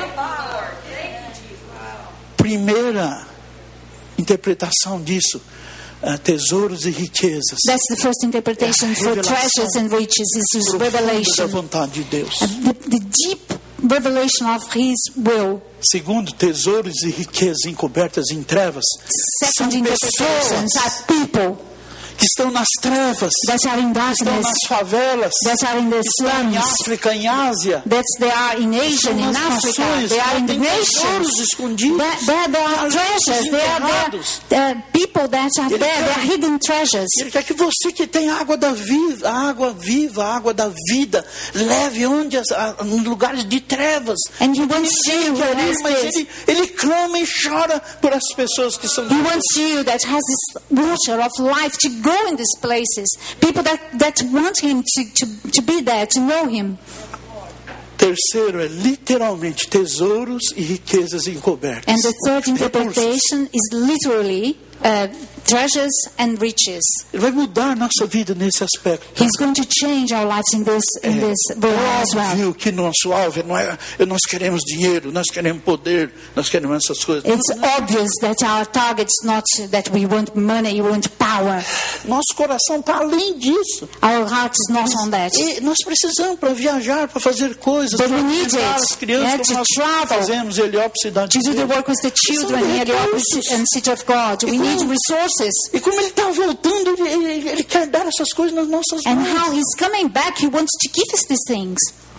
Primeira interpretação disso, uh, tesouros e riquezas. That's the first interpretation for treasures and riches. This is Profunda da revelation. vontade de Deus. The, the deep revelation of his will. Segundo, tesouros e riquezas encobertas em trevas. São Second interpretations pessoas are people que estão nas trevas, that are in estão darkness, nas favelas, that are in the em slums, África, em Ásia. that they are in Asia, Estão in nas Africa, nações, they are in the tem tesouros nations. escondidos. There, there, there are treasures. There are enterrados. there, uh, people that are there. They are hidden treasures. Ele quer que você que tem água da vida, água viva, água da vida, leve onde as, a, em lugares de trevas. And he wants Ninguém you quer who ir, has mas this. ele, ele clama e chora por as pessoas que são. He wants you that has this water of life to go in these places. People that, that want him to, to, to be there, to know him. Terceiro é literalmente tesouros e riquezas encobertas. And the third Recursos. interpretation is literally uh, treasures and riches. Ele vai mudar nossa vida nesse aspecto. He's going to change our lives in this in this way as well. Óbvio que nosso alvo não é, nós queremos dinheiro, nós queremos poder, nós queremos essas coisas. It's obvious that our target's not that we want money, we want power. Nosso coração está além disso. Our heart is not on that. E nós precisamos para viajar, para fazer coisas, But para we need alimentar it. as crianças, Yeah, como to nós travel. fazemos, Heliópolis, Cidade To de do the Deus. work with the children São here recursos. and City of God, we need resources. E como ele está voltando, ele, ele, ele quer dar essas coisas nas nossas And mãos. how he's coming back, he wants to give us these things.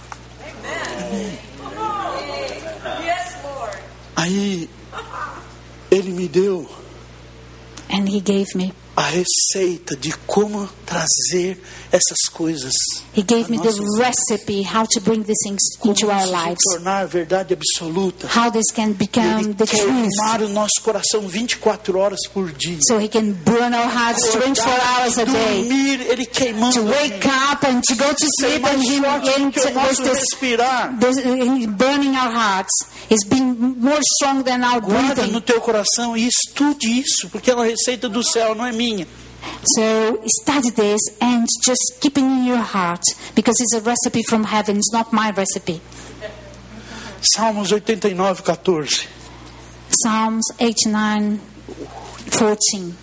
Aí ele me deu And he gave me. a receita de como trazer essas coisas. He gave me the Nossa. recipe how to bring these things Como into our isso se lives. tornar verdade absoluta. How this can become Ele the quer truth. queimar o nosso coração vinte e quatro horas por dia. So he can burn our hearts twenty-four hours a day. Dormir, ele queimando. To wake up and to go to Ser sleep mais and him forte do and que eu with posso this, respirar. this uh, burning our hearts. He's been more strong than our Guarda no breathing. teu coração e estude isso, porque é uma receita do céu, não é minha. So study this and just keep it in your heart because it's a recipe from heaven. It's not my recipe. Salmos oitenta e nove, quatorze. Psalms eighty-nine, fourteen.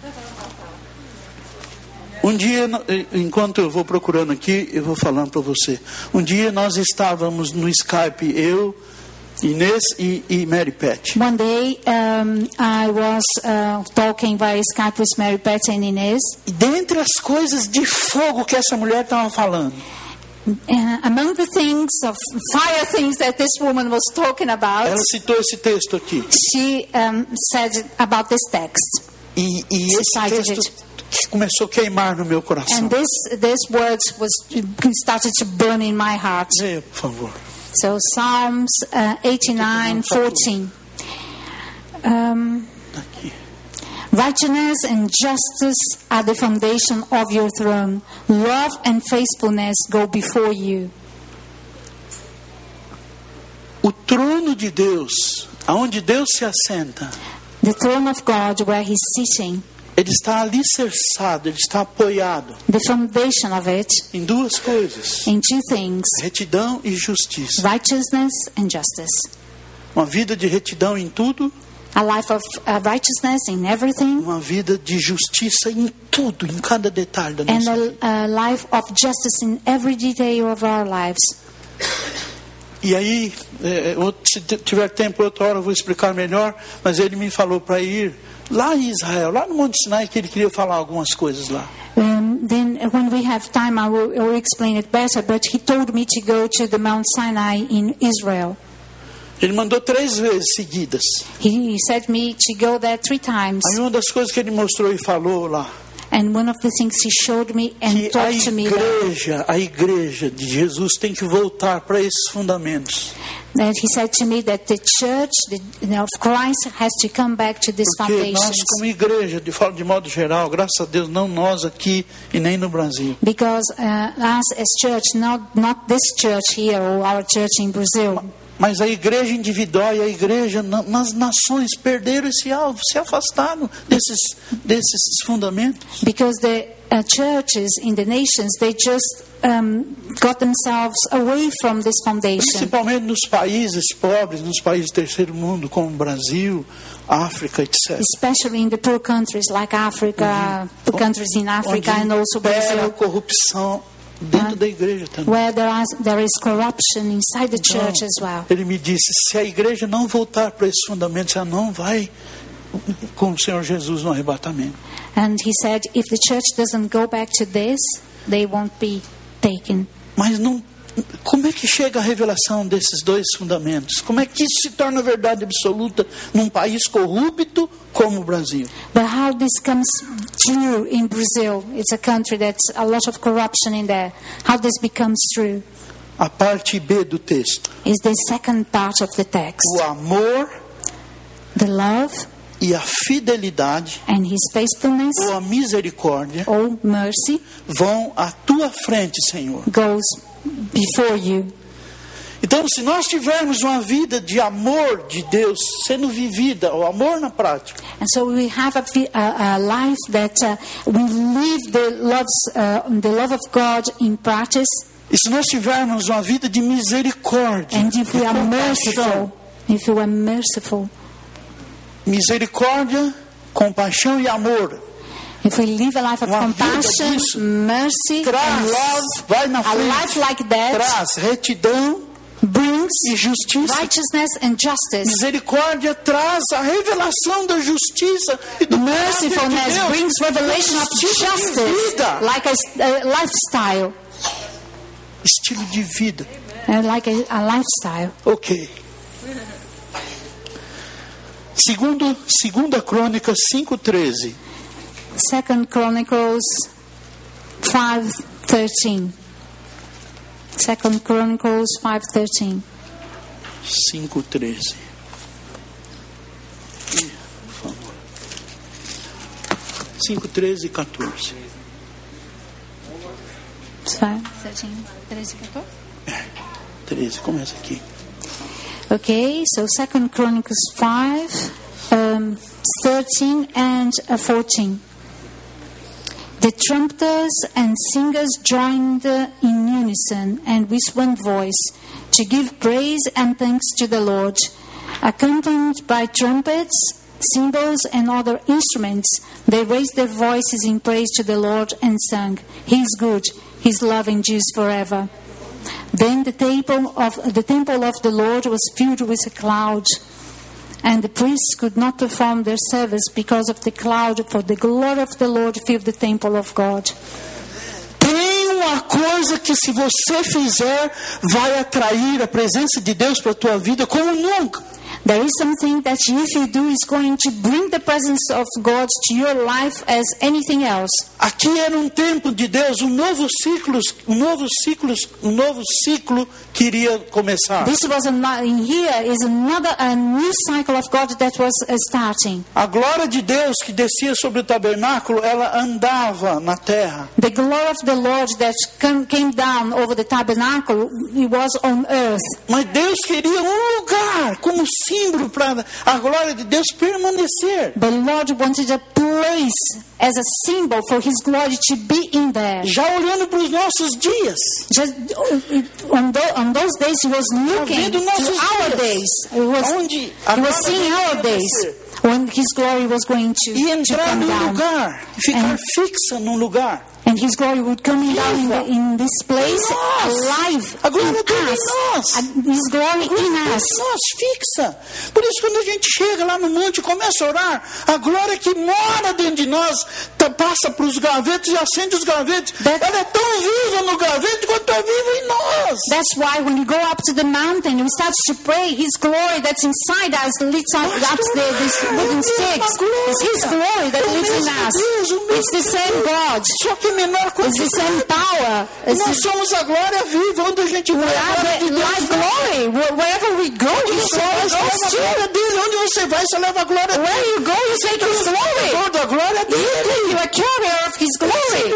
Um dia, enquanto eu vou procurando aqui, eu vou falando para você. Um dia nós estávamos no Skype, eu, Inês e, e Mary Pat. One day um, I was uh, talking via Skype with Mary Pat and Inês. E dentre as coisas de fogo que essa mulher estava falando, Uh, among the things of fire things that this woman was talking about, ela citou esse texto aqui. she um, said about this text. E, e She esse cited texto it. começou a queimar no meu coração. And this this words was started to burn in my heart. Leia, por favor. So Psalms uh, eighty-nine, fourteen. Um, Aqui. Righteousness and justice are the foundation of your throne. Love and faithfulness go before you. O trono de Deus, aonde Deus se assenta, The throne of God where he's sitting, ele está alicerçado, ele está apoiado the foundation of it em duas coisas: in two things, retidão e justiça. righteousness and justice. Uma vida de retidão em tudo, A life of uh, righteousness in everything, uma vida de justiça em tudo, em cada detalhe da and nossa vida. a, a life of justice in every detail of our lives. E aí, é, outro- se t- tiver tempo, outra hora eu vou explicar melhor, mas ele me falou para ir lá em Israel, lá no Monte Sinai, que ele queria falar algumas coisas lá. Um, then uh, when we have time, I will, I will explain it better, but he told me to go to the Mount Sinai in Israel. Ele mandou três vezes seguidas. He, he said me to go there three times, Aí uma das coisas que ele mostrou e falou lá, and one of the things he showed me and que a talked to me about, igreja, a igreja de Jesus tem que voltar para esses fundamentos. that he said to me that the church the, of Christ has to come back to these Porque nós, foundations. como igreja, de, fala- de modo geral, graças a Deus, não nós aqui e nem no Brasil, Because uh, us as church, not not this church here or our church in Brazil, mas a igreja individual e a igreja na- nas nações perderam esse alvo, se afastaram desses, desses fundamentos. because the uh, churches in the nations, they just um, got themselves away from this foundation. Principalmente nos países pobres, nos países do terceiro mundo, como o Brasil, África, etcétera. Especially in the poor countries like Africa, poor countries in Africa and also impera a Brazil, corrupção dentro da igreja também. where there, are, there is corruption inside the Então, church as well. ele me disse, se a igreja não voltar para esses fundamentos, ela não vai com o Senhor Jesus no arrebatamento. And he said, if the church doesn't go back to this, they won't be taken. Mas não, como é que chega a revelação desses dois fundamentos? Como é que isso se torna verdade absoluta num país corrupto como o Brasil? But how this comes true in Brazil? It's a country that's a lot of corruption in there. How this becomes true A parte B do texto. is the second part of the text. O amor The love e a fidelidade and his faithfulness ou a misericórdia or mercy vão à tua frente, Senhor. goes before you. Então, se nós tivermos uma vida de amor de Deus sendo vivida, o amor na prática, And so we have a, fi- a, a life that uh, we live the, loves, uh, the love of God in practice. e se nós tivermos uma vida de misericórdia, And if we de are compaixão, merciful, if we are merciful, misericórdia, compaixão e amor, if we live a life of Uma vida compassion, disso mercy, traz, and love, vai na a life frente, like that traz retidão brings e justiça. righteousness and justice. Misericórdia traz a revelação da justiça e do caráter de Mercifulness Deus. brings revelation of Estilo de justice, vida. like a, a lifestyle, Estilo de vida. uh, like a, a lifestyle. Ok. Segundo, segunda Crônica cinco, treze. Second Chronicles five thirteen. Second Chronicles five thirteen. cinco, treze. Ih, por favor. cinco, treze e quatorze. five thirteen. thirteen, fourteen. treze, começa aqui. Okay, so Second Chronicles five, um, thirteen and uh, fourteen. The trumpeters and singers joined uh, in unison and with one voice to to give praise and thanks to the Lord. Accompanied by trumpets, cymbals, and other instruments, they raised their voices in praise to the Lord and sang, "He is good, His love endures forever." Then the temple of the temple of the Lord was filled with a cloud, and the priests could not perform their service because of the cloud, for the glory of the Lord filled the temple of God. Tem uma coisa que, se você fizer, vai atrair a presença de Deus para a tua vida como nunca. There is something that if you do is going to bring the presence of God to your life as anything else. Aqui era um tempo de Deus, um novo ciclo, um novo ciclo, um novo ciclo que iria começar. This was a, in here is another a new cycle of God that was uh, starting. A glória de Deus que descia sobre o tabernáculo, ela andava na terra. The glory of the Lord that come, came down over the tabernacle, it was on earth. Mas Deus queria um lugar como símbolo para a glória de Deus permanecer. The Lord wanted a place as a symbol for His glory to be in there. Já olhando para os nossos dias. Just on, the, on those days, He was looking to our days. He was, he was seeing our days when His glory was going to, e to entrar come num down. lugar, ficar And, fixa num lugar. and His glory would come down in, the, in this place alive A glória in dele us. em nós. And His glory in us. Nós, fixa. Por isso, quando a gente chega lá no monte e começa a orar, a glória que mora dentro de nós tá, passa para os gravetos e acende os gravetos. That- Ela é tão viva no graveto quanto é viva em nós. That's why when you go up to the mountain and we start to pray, His glory that's inside us lights up, up the, these wooden sticks. It's His glory that lives in us. It's the same God. Só que menor It's the same power. It's Nós the, somos a glória viva, onde a gente vai. we A are glória the de Deus light vai. glory. Where- Wherever we go, His Você glory leva goes a too. glória dele. Onde você vai, você leva a glória dele. Where you go, you take His glory. Toda a glória dele. You are carrier of His glory.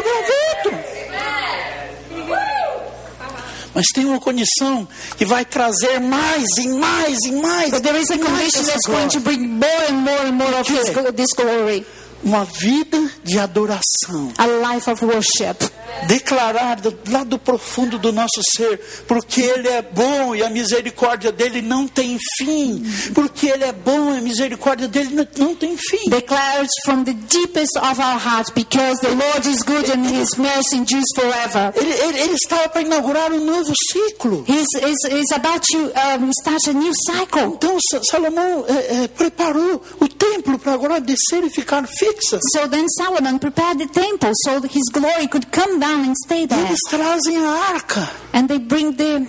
Mas tem uma condição que vai trazer mais e mais e mais. But there is a mais condition essa that's going to glória. bring more and more and more of his, Okay. this glory. Uma vida de adoração. A life of worship. Declarar do, lá do profundo do nosso ser, porque Ele é bom e a misericórdia dele não tem fim. Porque Ele é bom e a misericórdia dele não, não tem fim. Declared from the deepest of our hearts, because the Lord is good and His mercy endures forever. Ele, ele, ele estava para inaugurar um novo ciclo. He's, he's, he's about to um, start a new cycle. Então Sa- Salomão é, é, preparou o templo para agora descer e ficar fixa. So then Solomon prepared the temple so that His glory could come down and stay there. Eles trazem a arca. And they bring the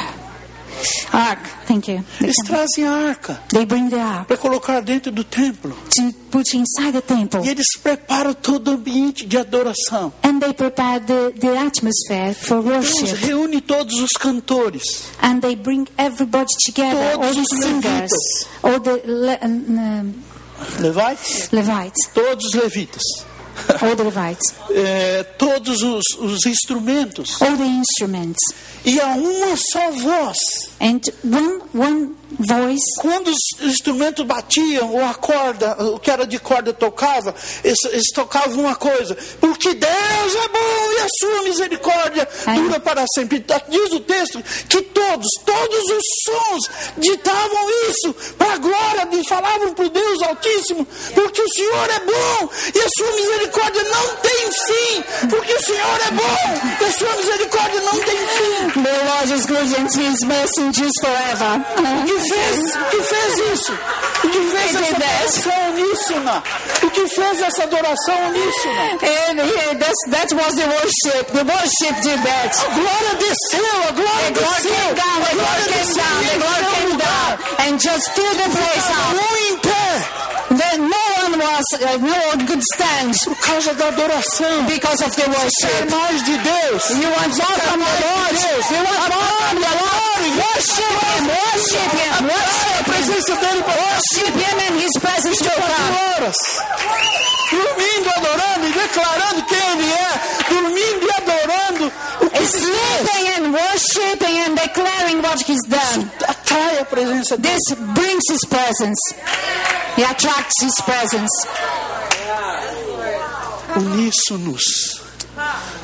ark. Thank you. They, Eles trazem a arca they bring the ark para colocar dentro do templo. to put inside the temple. E eles preparam todo o ambiente de adoração. And they prepare the, the atmosphere for Deus worship. reúne todos os cantores. And they bring everybody together, all Todos the os singers, levitas. all the Le- um, Levites? Levites, Todos os levitas. all the Levites, É, todos os, os instrumentos. all the instruments, E a uma só voz. and one one voice. Quando os instrumentos batiam, ou a corda, o que era de corda tocava, eles, eles tocavam uma coisa. Porque Deus é bom e a sua misericórdia Ai. dura para sempre. Diz o texto que todos, todos os sons ditavam isso para a glória, de, falavam para o Deus Altíssimo. Porque o Senhor é bom e a sua misericórdia não tem fim. Porque o Senhor é bom e a sua misericórdia não tem fim. The Lord is good and His mercy endures forever. O que fez, o que fez isso? O que fez essa adoração uníssona? O que fez essa adoração uníssona? And he, that's, that was the worship. The worship did that. A glória desceu, a glória The glory desceu. came down, the glory came down, the glory came down, and just filled the place out. Um em pé, Then no one was, uh, no one could stand por causa da adoração. because of the Quer worship. mais de Deus? You want more from the Lord? You want more from the Lord? Worship Him, worship Him, A worship Him. presença dele para Worship Him and His presence to come. horas. Dormindo, adorando e declarando quem Ele é. Dormindo e adorando o que Ele fez. Sleeping and worshiping and declaring what He's done. Atrai a presença dele. This brings His presence. He attracts His presence. Uníssonos.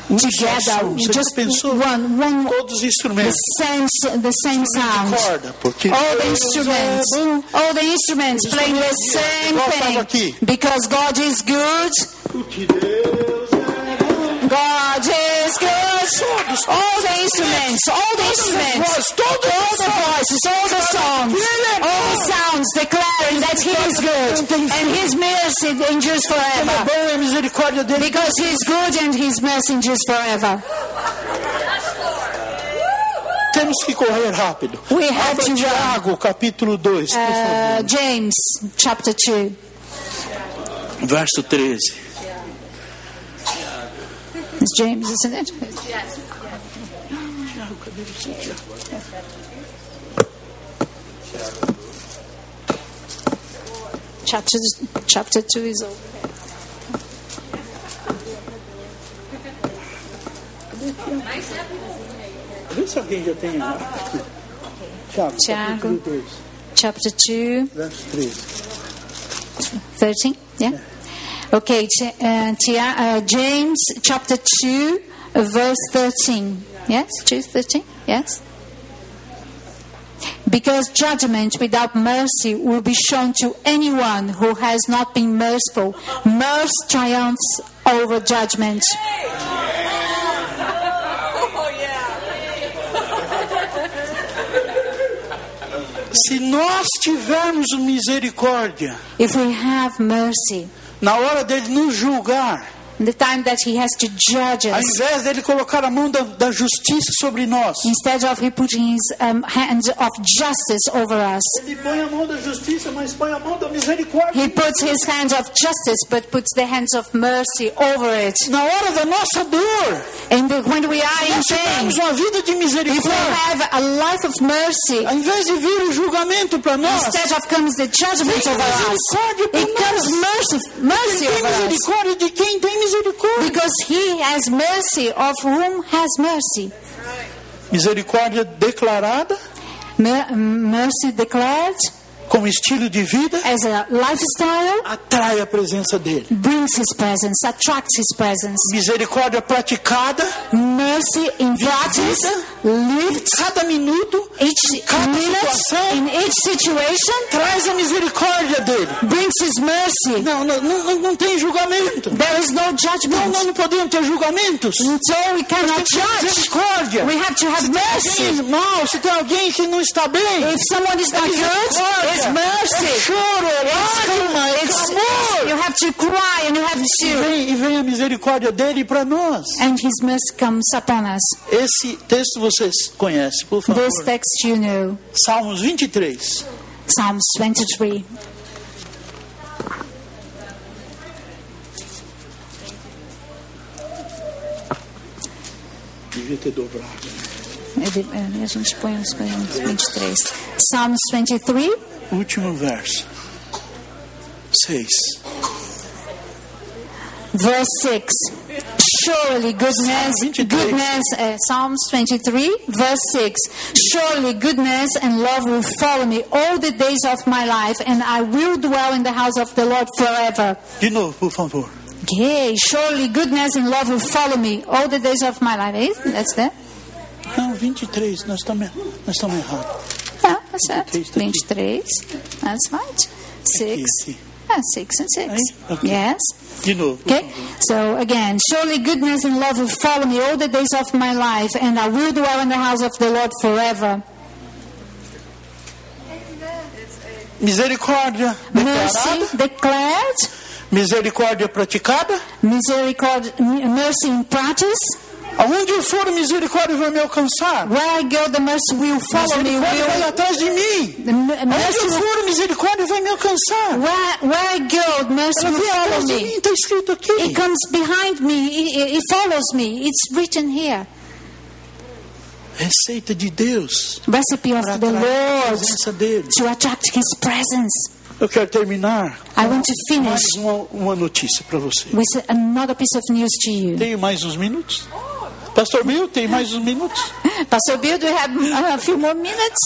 Um só together, som. Você just já pensou? one, one, Todos os the instrumentos. same, the same sound. Corda, porque All the Deus instruments, é bom. all the instruments playing the same Igual tava aqui. thing. Because God is good. Porque Deus é bom. God is good. All the instruments, all the instruments, all the voices, all the songs, all the sounds declaring that He is good and His mercy endures Como é forever. bom é a misericórdia dele. Because He is good and His mercy endures forever. Temos que correr rápido. We have Abra to run. Tiago, capítulo dois, por Uh, favor. James chapter two. Verso treze. It's James, isn't it? Chapter chapter two is over. Vê se alguém já tem. Tiago, Tiago. capítulo dois, Chapter two, verso treze. thirteen. Yeah. Okay. Ch- uh, Tia- uh, James chapter two, uh, verse thirteen. Yes, two thirteen. Yes. Because judgment without mercy will be shown to anyone who has not been merciful. Mercy triumphs over judgment. Se nós tivermos misericórdia, If we have mercy, na hora dele nos julgar, the time that He has to judge ao us, invés dele colocar a mão da, da justiça sobre nós, instead of He putting His um, hand of justice over us, ele põe a mão da justiça, mas põe a mão da misericórdia. He puts His hand of justice, but puts the hands of mercy over it. Na hora da nossa dor, And the, when we are in nós pain, tivermos uma vida de if we misericórdia, have a life of mercy, ao invés de vir o julgamento para nós, instead of comes the judgment over us, it comes mercy, mercy tem over us. misericórdia de quem tem misericórdia. Because He has mercy of whom has mercy. Misericórdia declarada Mer- mercy declared como estilo de vida as a lifestyle atrai a presença dele. brings His presence, attracts His presence. Misericórdia praticada, Mercy in practice, lived cada minuto each cada minute, situação in each situation, traz a misericórdia dele. brings His mercy. Não, não, não, não tem julgamento. There is no Não, judgment. nós não podemos ter julgamentos. So we cannot Tem que ter judge. misericórdia. We have to have Se tem mercy. mal, se tem alguém que não está bem, If someone is not good, it's é mercy. choro, é lágrima, é It's, clamor. you have to cry and you have E to. vem, e vem a misericórdia dele para nós. And His mercy comes upon us. Esse texto vocês conhecem, por favor. This text you know. Salmos vinte e três. Psalms twenty-three. Devia ter dobrado. A gente põe os vinte e três. Psalms twenty-three. Último verso. seis. Verse six. Surely goodness, goodness, uh, Psalms twenty-three, verse six. Surely goodness and love will follow me all the days of my life, and I will dwell in the house of the Lord forever. De novo, por favor. Okay, surely goodness and love will follow me all the days of my life. Eh? That's that? Não, vinte e três, nós estamos, nós estamos errados. Yeah, that's it. twenty-three. That's right. Six. Aqui, aqui. Ah, six and six. Aí? Okay. Yes. De novo, por Okay, favor. so again, surely goodness and love will follow me all the days of my life, and I will dwell in the house of the Lord forever. Misericórdia declarada, Mercy declared, misericórdia praticada. misericord, mercy in practice. Aonde eu for, a misericórdia vai me alcançar. Where I go, the mercy will follow me. Misericórdia vai Will, atrás de mim. the m- Aonde mercy eu will, for, a misericórdia vai me alcançar. where, where I go, the mercy Ela will vem follow atrás de me. mim, está escrito aqui. It comes behind me. It, it follows me. It's written here. Receita de Deus Recipe of para the atrair a Lord presença dele. to attract His presence. Eu quero terminar I want to com finish mais uma, uma notícia para você. with another piece of news to you. Tenho mais uns minutos? Pastor Bill, tem mais uns minutos? Pastor Bill, do you have a few more minutes?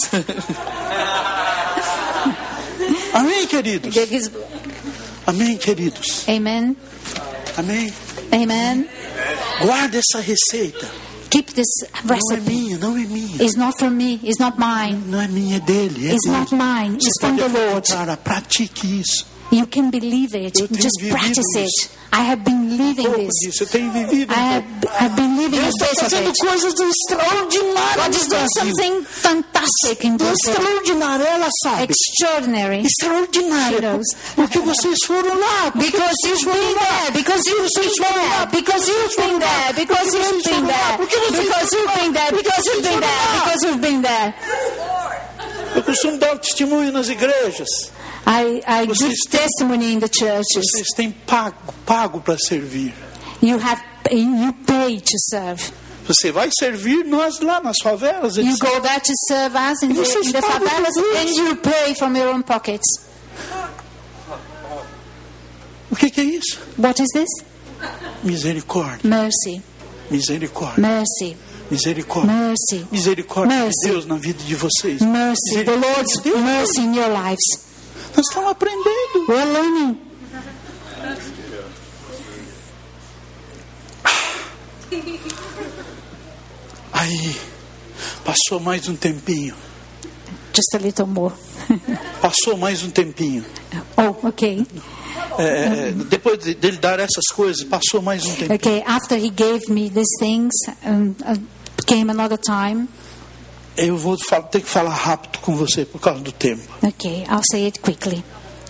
Amém, queridos? Give his- Amém, queridos? Amen. Amém? Amen. Guarda essa receita. Keep this Não é recipe. minha, não é minha. It's not from me. It's not mine. Não é minha, é dele. É It's dele. not mine. Você It's from pode the Lord. acreditar, pratique isso. You can believe it. Eu tenho Just vivido practice it. isso. I have been living Pouco this. disso, eu tenho vivido. I have, I've been living a Deus está bit of fazendo it. coisas extraordinárias God no is doing Brasil. something fantastic in Brazil. Extraordinário, ela sabe. Extraordinary. Extraordinário. She knows. Porque vocês foram lá. Porque Because vocês you've foram been lá. there, because you've been there, because you've been there, because you've been there, because you've been there, because you've been there, because you've been there. Eu costumo dar um testemunho nas igrejas. I, I give Vocês têm- testimony in the churches. Vocês têm pago, pago para servir. You have, you pay to serve. Você vai servir nós lá nas favelas. You Eles- go there to serve us in the, Vocês in the pagam favelas, por and isso. you pay from your own pockets. O que, que é isso? What is this? Misericórdia, Mercy, misericórdia, mercy, misericórdia. mercy, Misericórdia Mercy. de Deus na vida de vocês. mercy. The Misericórdia Lord's de Deus. mercy in your lives. Nós estamos aprendendo. We're learning. Aí, passou mais um tempinho. Just a little more. Passou mais um tempinho. Oh, okay. É, é, depois de, dele dar essas coisas, passou mais um tempinho. Okay, after he gave me these things, um, uh, came another time. Eu vou fal- ter que falar rápido com você por causa do tempo. Okay, I'll say it quickly.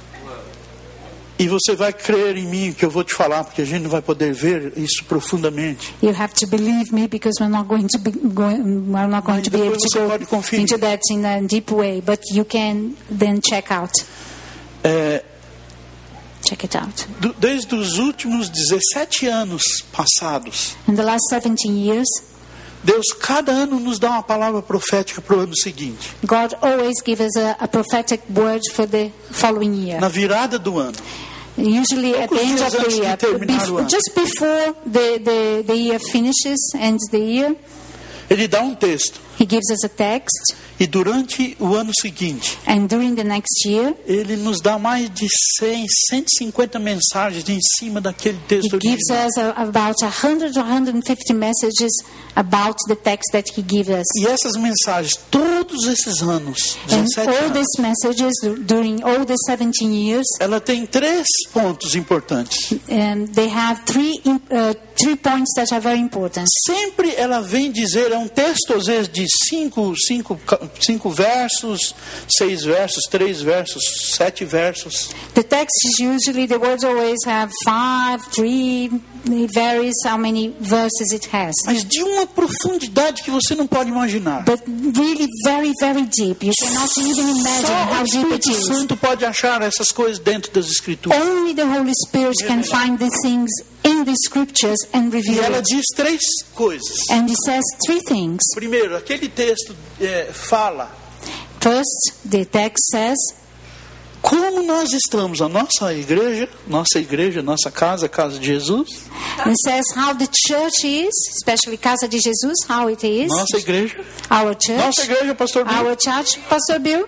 E você vai crer em mim que eu vou te falar, porque a gente não vai poder ver isso profundamente. You have to believe me because we're not going to be going, we're not going Mas to be able depois to você go pode conferir. into that in a deep way, but you can then check out. É, Check it out. do, desde os últimos dezessete anos passados, In the last seventeen years, Deus cada ano nos dá uma palavra profética para o ano seguinte. God always gives us a, a prophetic word for the following year. Na virada do ano. Usually at the Poucos end dias of the antes de year, terminar o bef- ano. just before the, the, the year finishes, ends the year, Ele dá um texto. He gives us a text, E durante o ano seguinte, and during the next year, Ele nos dá mais de cem, cento e cinquenta mensagens em cima daquele He texto gives original. us a, about one hundred or one hundred fifty messages about the text that He gives us. E essas mensagens, todos esses anos, And dezessete all anos, these messages during all the seventeen years, ela tem três pontos importantes. and they have three im- uh, three points that are very important. Sempre ela vem dizer, é um texto às vezes de cinco, cinco, cinco versos, seis versos, três versos, sete versos. The text is usually, the words always have five, three, it varies how many verses it has. Mas de uma profundidade que você não pode imaginar. But really very, very deep. You cannot even imagine Só how o deep it Espírito is. Santo pode achar essas coisas dentro das Escrituras. Only the Holy Spirit can find these things in the scriptures and E reveal ela it. diz três coisas. And He says three things. Primeiro, aquele texto é, fala First, the text says, como nós estamos, a nossa igreja, nossa igreja, nossa casa, a casa de Jesus, it says how the church is, especially Casa de Jesus, how it is. nossa igreja, Our church. nossa igreja, Pastor Bill, Our church, Pastor Bill.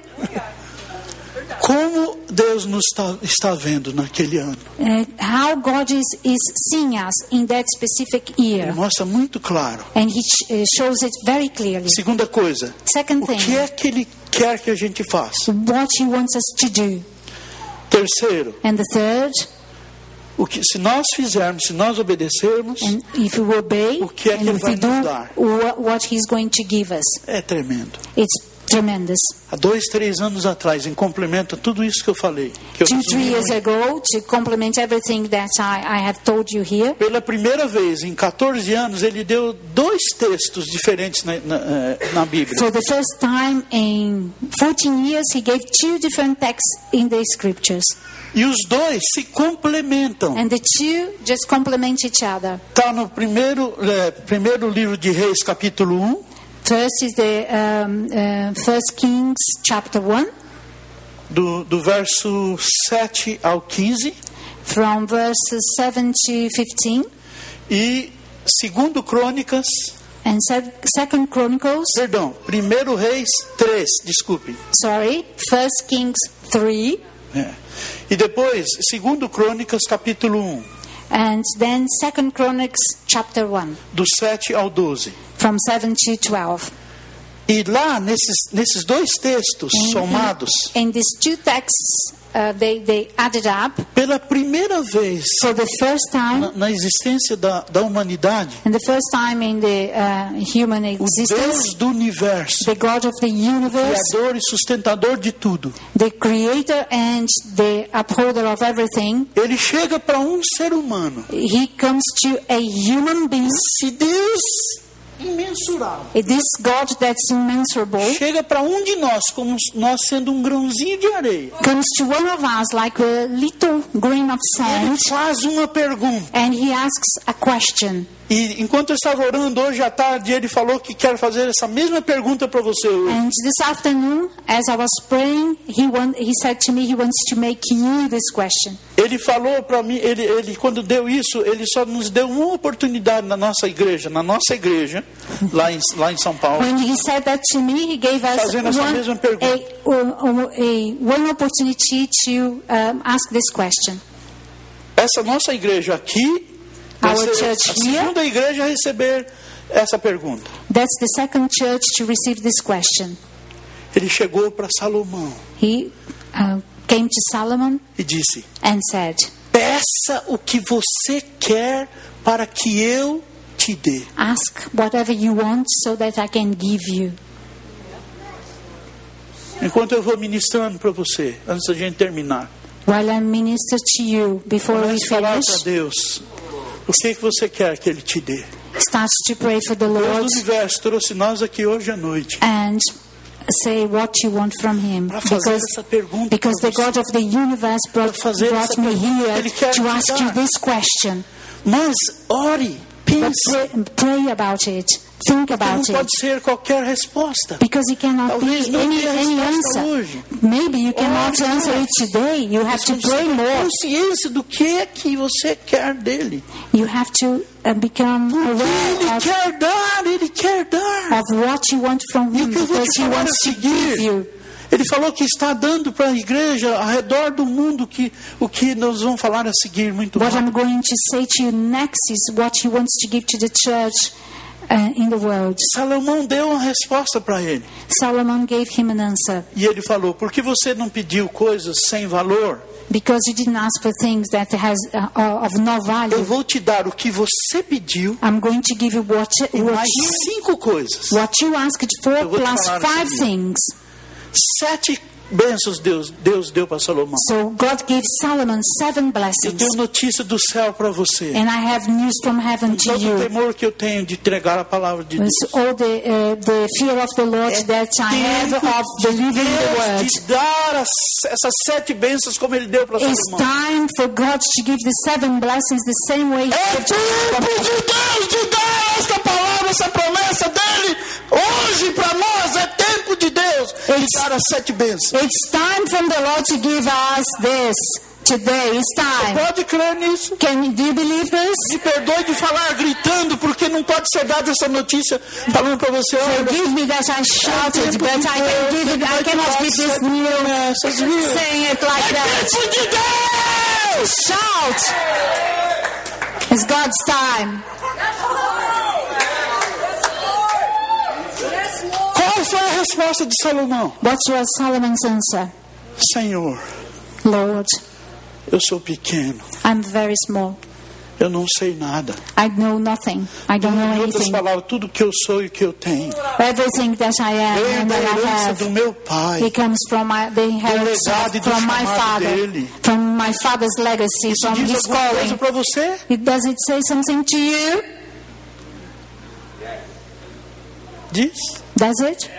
como Deus nos está, está vendo naquele ano. Uh, how God is, is seeing us in that specific Ele year. mostra muito claro. And He sh- uh, shows it very clearly. Segunda coisa, Second o que thing, é que Ele quer que a gente faça? what He wants us to do. Terceiro, And the third, o que, se nós fizermos, se nós obedecermos, and if we obey, O que é que and Ele if we vai do nos dar? wha- what He's going to give us, é tremendo. it's tremendous. Há dois, três anos atrás, em complemento a tudo isso que eu falei, que eu Two, resumi three years muito. ago, to complement everything that I, I have told you here, Pela primeira vez em quatorze anos, ele deu dois textos diferentes na, na, eh, na Bíblia. for the first time in fourteen years, He gave two different texts in the scriptures. E os dois se complementam. And the two just complement each other. Está no primeiro, eh, primeiro livro de Reis, capítulo um, First is the um, uh, First Kings chapter one, do, do verso sete ao quinze, from verses seven to fifteen, e segundo Crônicas, and se- Second Chronicles, perdão, primeiro Reis três, desculpe. sorry, First Kings three, É. E depois, segundo Crônicas, capítulo um. And then Second Chronicles chapter one, do sete ao doze. from seven to twelve. E lá, nesses, nesses dois textos somados, In these two texts, uh, they, they added up pela primeira vez for the first time, na, na existência da, da humanidade, and the first time in the uh, human o existence, Deus do universo, the God of the universe, criador e sustentador de tudo, the creator and the upholder of everything, ele chega para um ser humano. he comes to a human being, Se Deus imensurável this God that's immeasurable, chega para um de nós, como nós sendo um grãozinho de areia, comes to one of us like a little grain of ele sand, faz uma pergunta. and he asks a question. E enquanto eu estava orando hoje à tarde, ele falou que quer fazer essa mesma pergunta para você hoje. And this afternoon, as I was praying, he want, he said to me he wants to make you this question. Ele falou para mim, ele, ele quando deu isso, ele só nos deu uma oportunidade na nossa igreja, na nossa igreja, lá em, lá em São Paulo. When he said that to me, he gave us Fazendo essa one, mesma pergunta. a, a, a, one opportunity to um, ask this question. Essa nossa igreja aqui vai Our ser church a here. segunda igreja a receber essa pergunta. That's the second church to receive this question. Ele chegou para Salomão He uh, came to Solomon e disse: and said, peça o que você quer para que eu te dê. ask whatever you want so that I can give you. Enquanto eu vou ministrando para você, antes da gente terminar, While I minister to you, before we comece a falar para finish, Deus o que, que você quer que Ele te dê. start to pray for the Deus Lord do universo trouxe nós aqui hoje à noite and say what you want from Him. para fazer Because, essa pergunta because para the você. God of the universe brought, Para fazer brought essa me pergunta que here Ele quer to te ask dar. you this question. Mas ore, But pense, pray, pray about it. Think porque não about it. pode ser qualquer resposta. Because it cannot Talvez be não any, tenha any resposta answer. hoje. Maybe you cannot Ore answer mais. it today. You have to Mas pray tenha more. consciência do que é que você quer dele. You have to uh, become aware Ele of, quer dar, ele quer dar. of what you want from E o Him, que eu vou because te He falar é wants o to give seguinte: you. ele falou que está dando para a igreja ao redor do mundo que, o que nós vamos falar a seguir muito What I'm rápido. going to say to you next is what He wants to give to the church uh, in the world. Salomão deu uma resposta para ele. Solomon gave him an answer. E ele falou: por que você não pediu coisas sem valor? Because you didn't ask for things that has uh, of no Eu value. vou te dar o que você pediu I'm going to give you what, e what, mais you, cinco coisas. what you asked for Eu vou te plus falar o five seguinte. things. Sete bênçãos Deus, Deus deu para Salomão. So God gave Solomon seven Eu blessings. tenho notícia do céu para você. And I have news from heaven to Todo o you. temor que eu tenho de entregar a palavra de Deus. With all the, uh, the fear of the Lord that I have of delivering the Deus word. de dar as, essas sete bênçãos como ele deu para It's Salomão. time for God to give the seven blessings the same way He É gave to tempo de Deus de dar esta palavra, essa promessa dele. Hoje para nós é tempo de Deus de It's- dar as sete bênçãos. It's time from the Lord to give us this today. It's time. Pode crer nisso? Can you, do you believe this? Me perdoe de falar gritando, porque não pode ser dada essa notícia falando para você. Olha, Forgive me that I shouted, but I can give it. I cannot give this promessas, viu? news saying it like that. Tempo de Deus! Shout! It's God's time. Qual foi a resposta de Salomão? What was Solomon's answer? Senhor, Lord, eu sou pequeno, I'm very small. eu não sei nada. I know nothing. I don't know Em outras anything. palavras, tudo que eu sou e que eu tenho Everything that I am veio and da that I herança have, do meu pai. it comes from my, the inheritance legado e do from my chamado father, dele. from my father's legacy, Isso from diz his alguma coisa calling. para você? It, does it say something to you? Diz. Does it?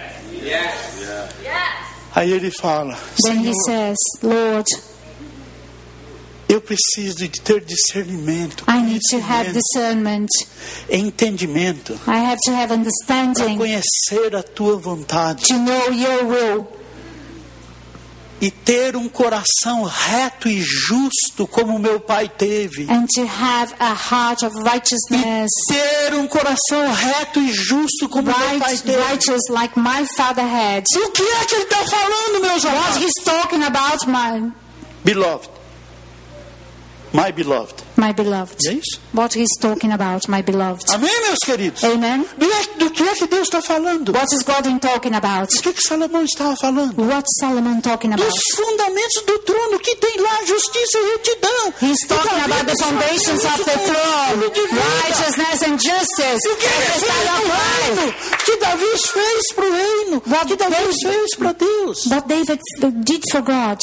Aí ele fala, Then he Senhor, says, Lord, eu preciso de ter discernimento, I need to have conhecimento, discernment. entendimento, I have to have para understanding conhecer a tua vontade to know your will e ter um coração reto e justo como meu pai teve. and to have a heart of righteousness, Ter um coração reto e justo como meu pai right, teve. righteous like my father had. O que é que ele está falando, meus What amados? he's talking about, my Beloved, My beloved. My beloved. E é isso? What he's talking about, my beloved. Amém, meus queridos? Amen. Do, do que é que Deus está falando? What is God talking about? O que, que Salomão estava falando? What Solomon talking about? Dos fundamentos do trono, que tem lá justiça e retidão. He's talking about the foundations of the throne, righteousness and justice. O que é que Davi fez para o reino? O que Davi fez para Deus? What David did for God.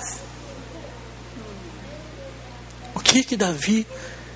O que que Davi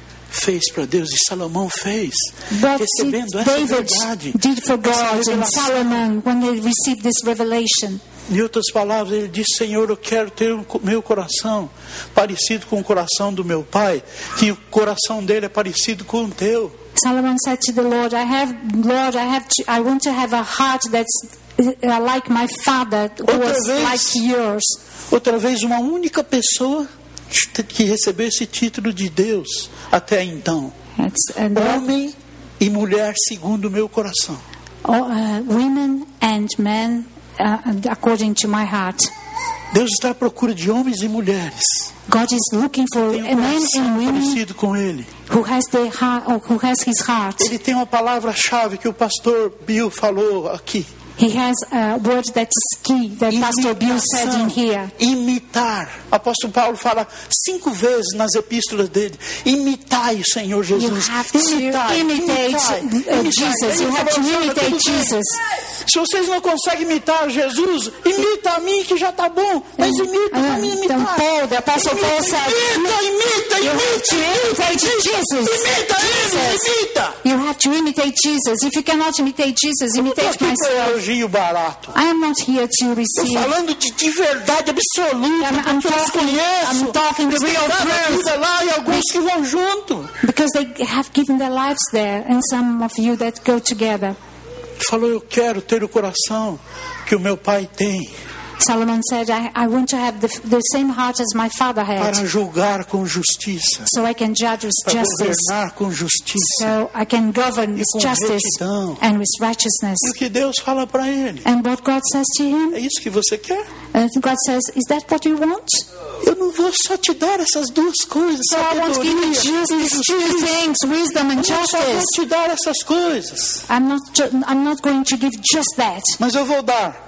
fez para Deus e Salomão fez? What Recebendo essa David verdade. did for God essa and revelação. Solomon when they received this revelation. Em outras palavras, ele disse: Senhor, eu quero ter o meu coração parecido com o coração do meu pai, que o coração dele é parecido com o teu. Solomon said to the Lord, I have, Lord, I have, to, I want to have a heart that's uh, like my father, who Outra was vez. like yours. Outra vez, uma única pessoa que recebeu esse título de Deus até então. It's, and that, Homem e mulher segundo o meu coração. oh, uh, women and men uh, according to my heart. Deus está à procura de homens e mulheres. God is looking for Tem um men and coração women parecido com Ele. who has their heart, or who has his heart. Ele tem uma palavra-chave que o pastor Bill falou aqui. He has a word that is key that Pastor Bill said in here. Imitar. O apóstolo Paulo fala cinco vezes nas epístolas dele: imitai o Senhor You Jesus. have to imitate, imitai, uh, Jesus. You have to imitate Jesus. Se vocês não conseguem imitar Jesus, imita a mim que já está bom. Mas imita a mim Then imitar. Paul, the Apostle Paul said, Imita, imita, you have to imita. imitate Jesus. Imita ele, imita. You have to imitate Jesus. If you cannot imitate Jesus, Não imitate estou aqui para myself. elogio barato. I am not here to Estou receive. falando de, de verdade absoluta, I'm, I'm porque eu os talking, conheço. I'm talking the real Cada truth. vida lá e alguns que vão junto. Because they have given their lives there, and some of you that go together. Falou: eu quero ter o coração que o meu pai tem, Solomon said, I, I want to have the, the same heart as my father had, para julgar com justiça, so I can judge with para justice, governar com justiça. so I can govern with com justice retidão. and with righteousness. E o que Deus fala para ele: And what God says to him, é isso que você quer? uh, God says, is that what you want? Eu não vou só te dar essas duas coisas, So I want to give you sabedoria just e these two justiça. things, wisdom and Eu não só vou justice. te dar essas coisas, I'm not, ju- I'm not going to give just that. mas eu vou dar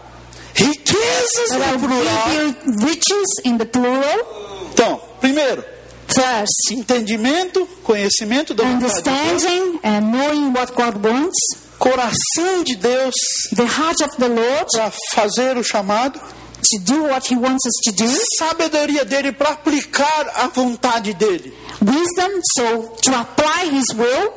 riquezas But I'll no plural. give you riches in the plural. Então, primeiro, First, entendimento, conhecimento da vontade de Deus, understanding and knowing what God wants, coração de Deus the heart of the Lord para fazer o chamado, to do what He wants us to do, sabedoria dele para aplicar a vontade dele. wisdom, so to apply His will.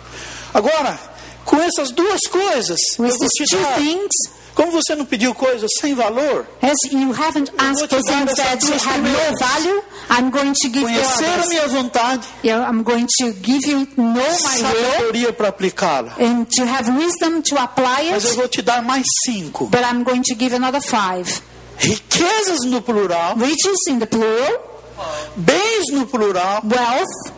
Agora, com essas duas coisas, eu With vou these te two dar. things, Como você não pediu coisas sem valor, as you haven't asked for things that have no value, I'm going to give you conhecer a others. minha vontade, Yeah, I'm going to give you know my will sabedoria para aplicá-la. and to have wisdom to apply Mas eu it, vou te dar mais cinco. but I'm going to give another five. Riquezas no plural, Riches in the plural, bens no plural, wealth,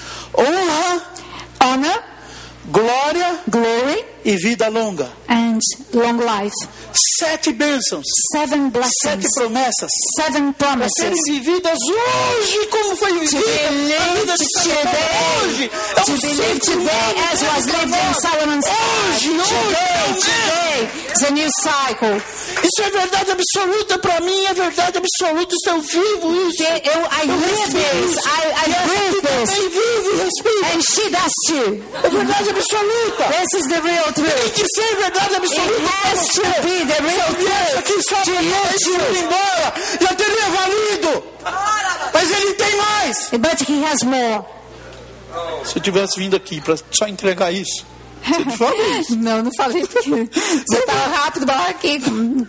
honra, honor, glória glory, e vida longa. and long life. Sete bênçãos, Seven sete blessings, promessas, seven para promises. serem vividas hoje como foi vivida a vida de Salomão hoje. É To um be lived ciclo today novo, as was lived in Solomon's Hoje, time. hoje, Today, é o today, it's a new cycle. Isso é verdade absoluta para mim, é verdade absoluta, isso eu vivo isso. Eu, I Eu live respiro this, isso. I, I E essa breathe aqui this, também vive e respira. and she does too. É verdade absoluta. This is the real Tem truth. que ser verdade absoluta. It has to be the real Isso truth. aqui só To para live ir embora, já teria valido. Mas ele tem mais. But he has more. Se eu tivesse vindo aqui para só entregar isso, você falou isso. Não, não falei porque você estava rápido, mas aqui.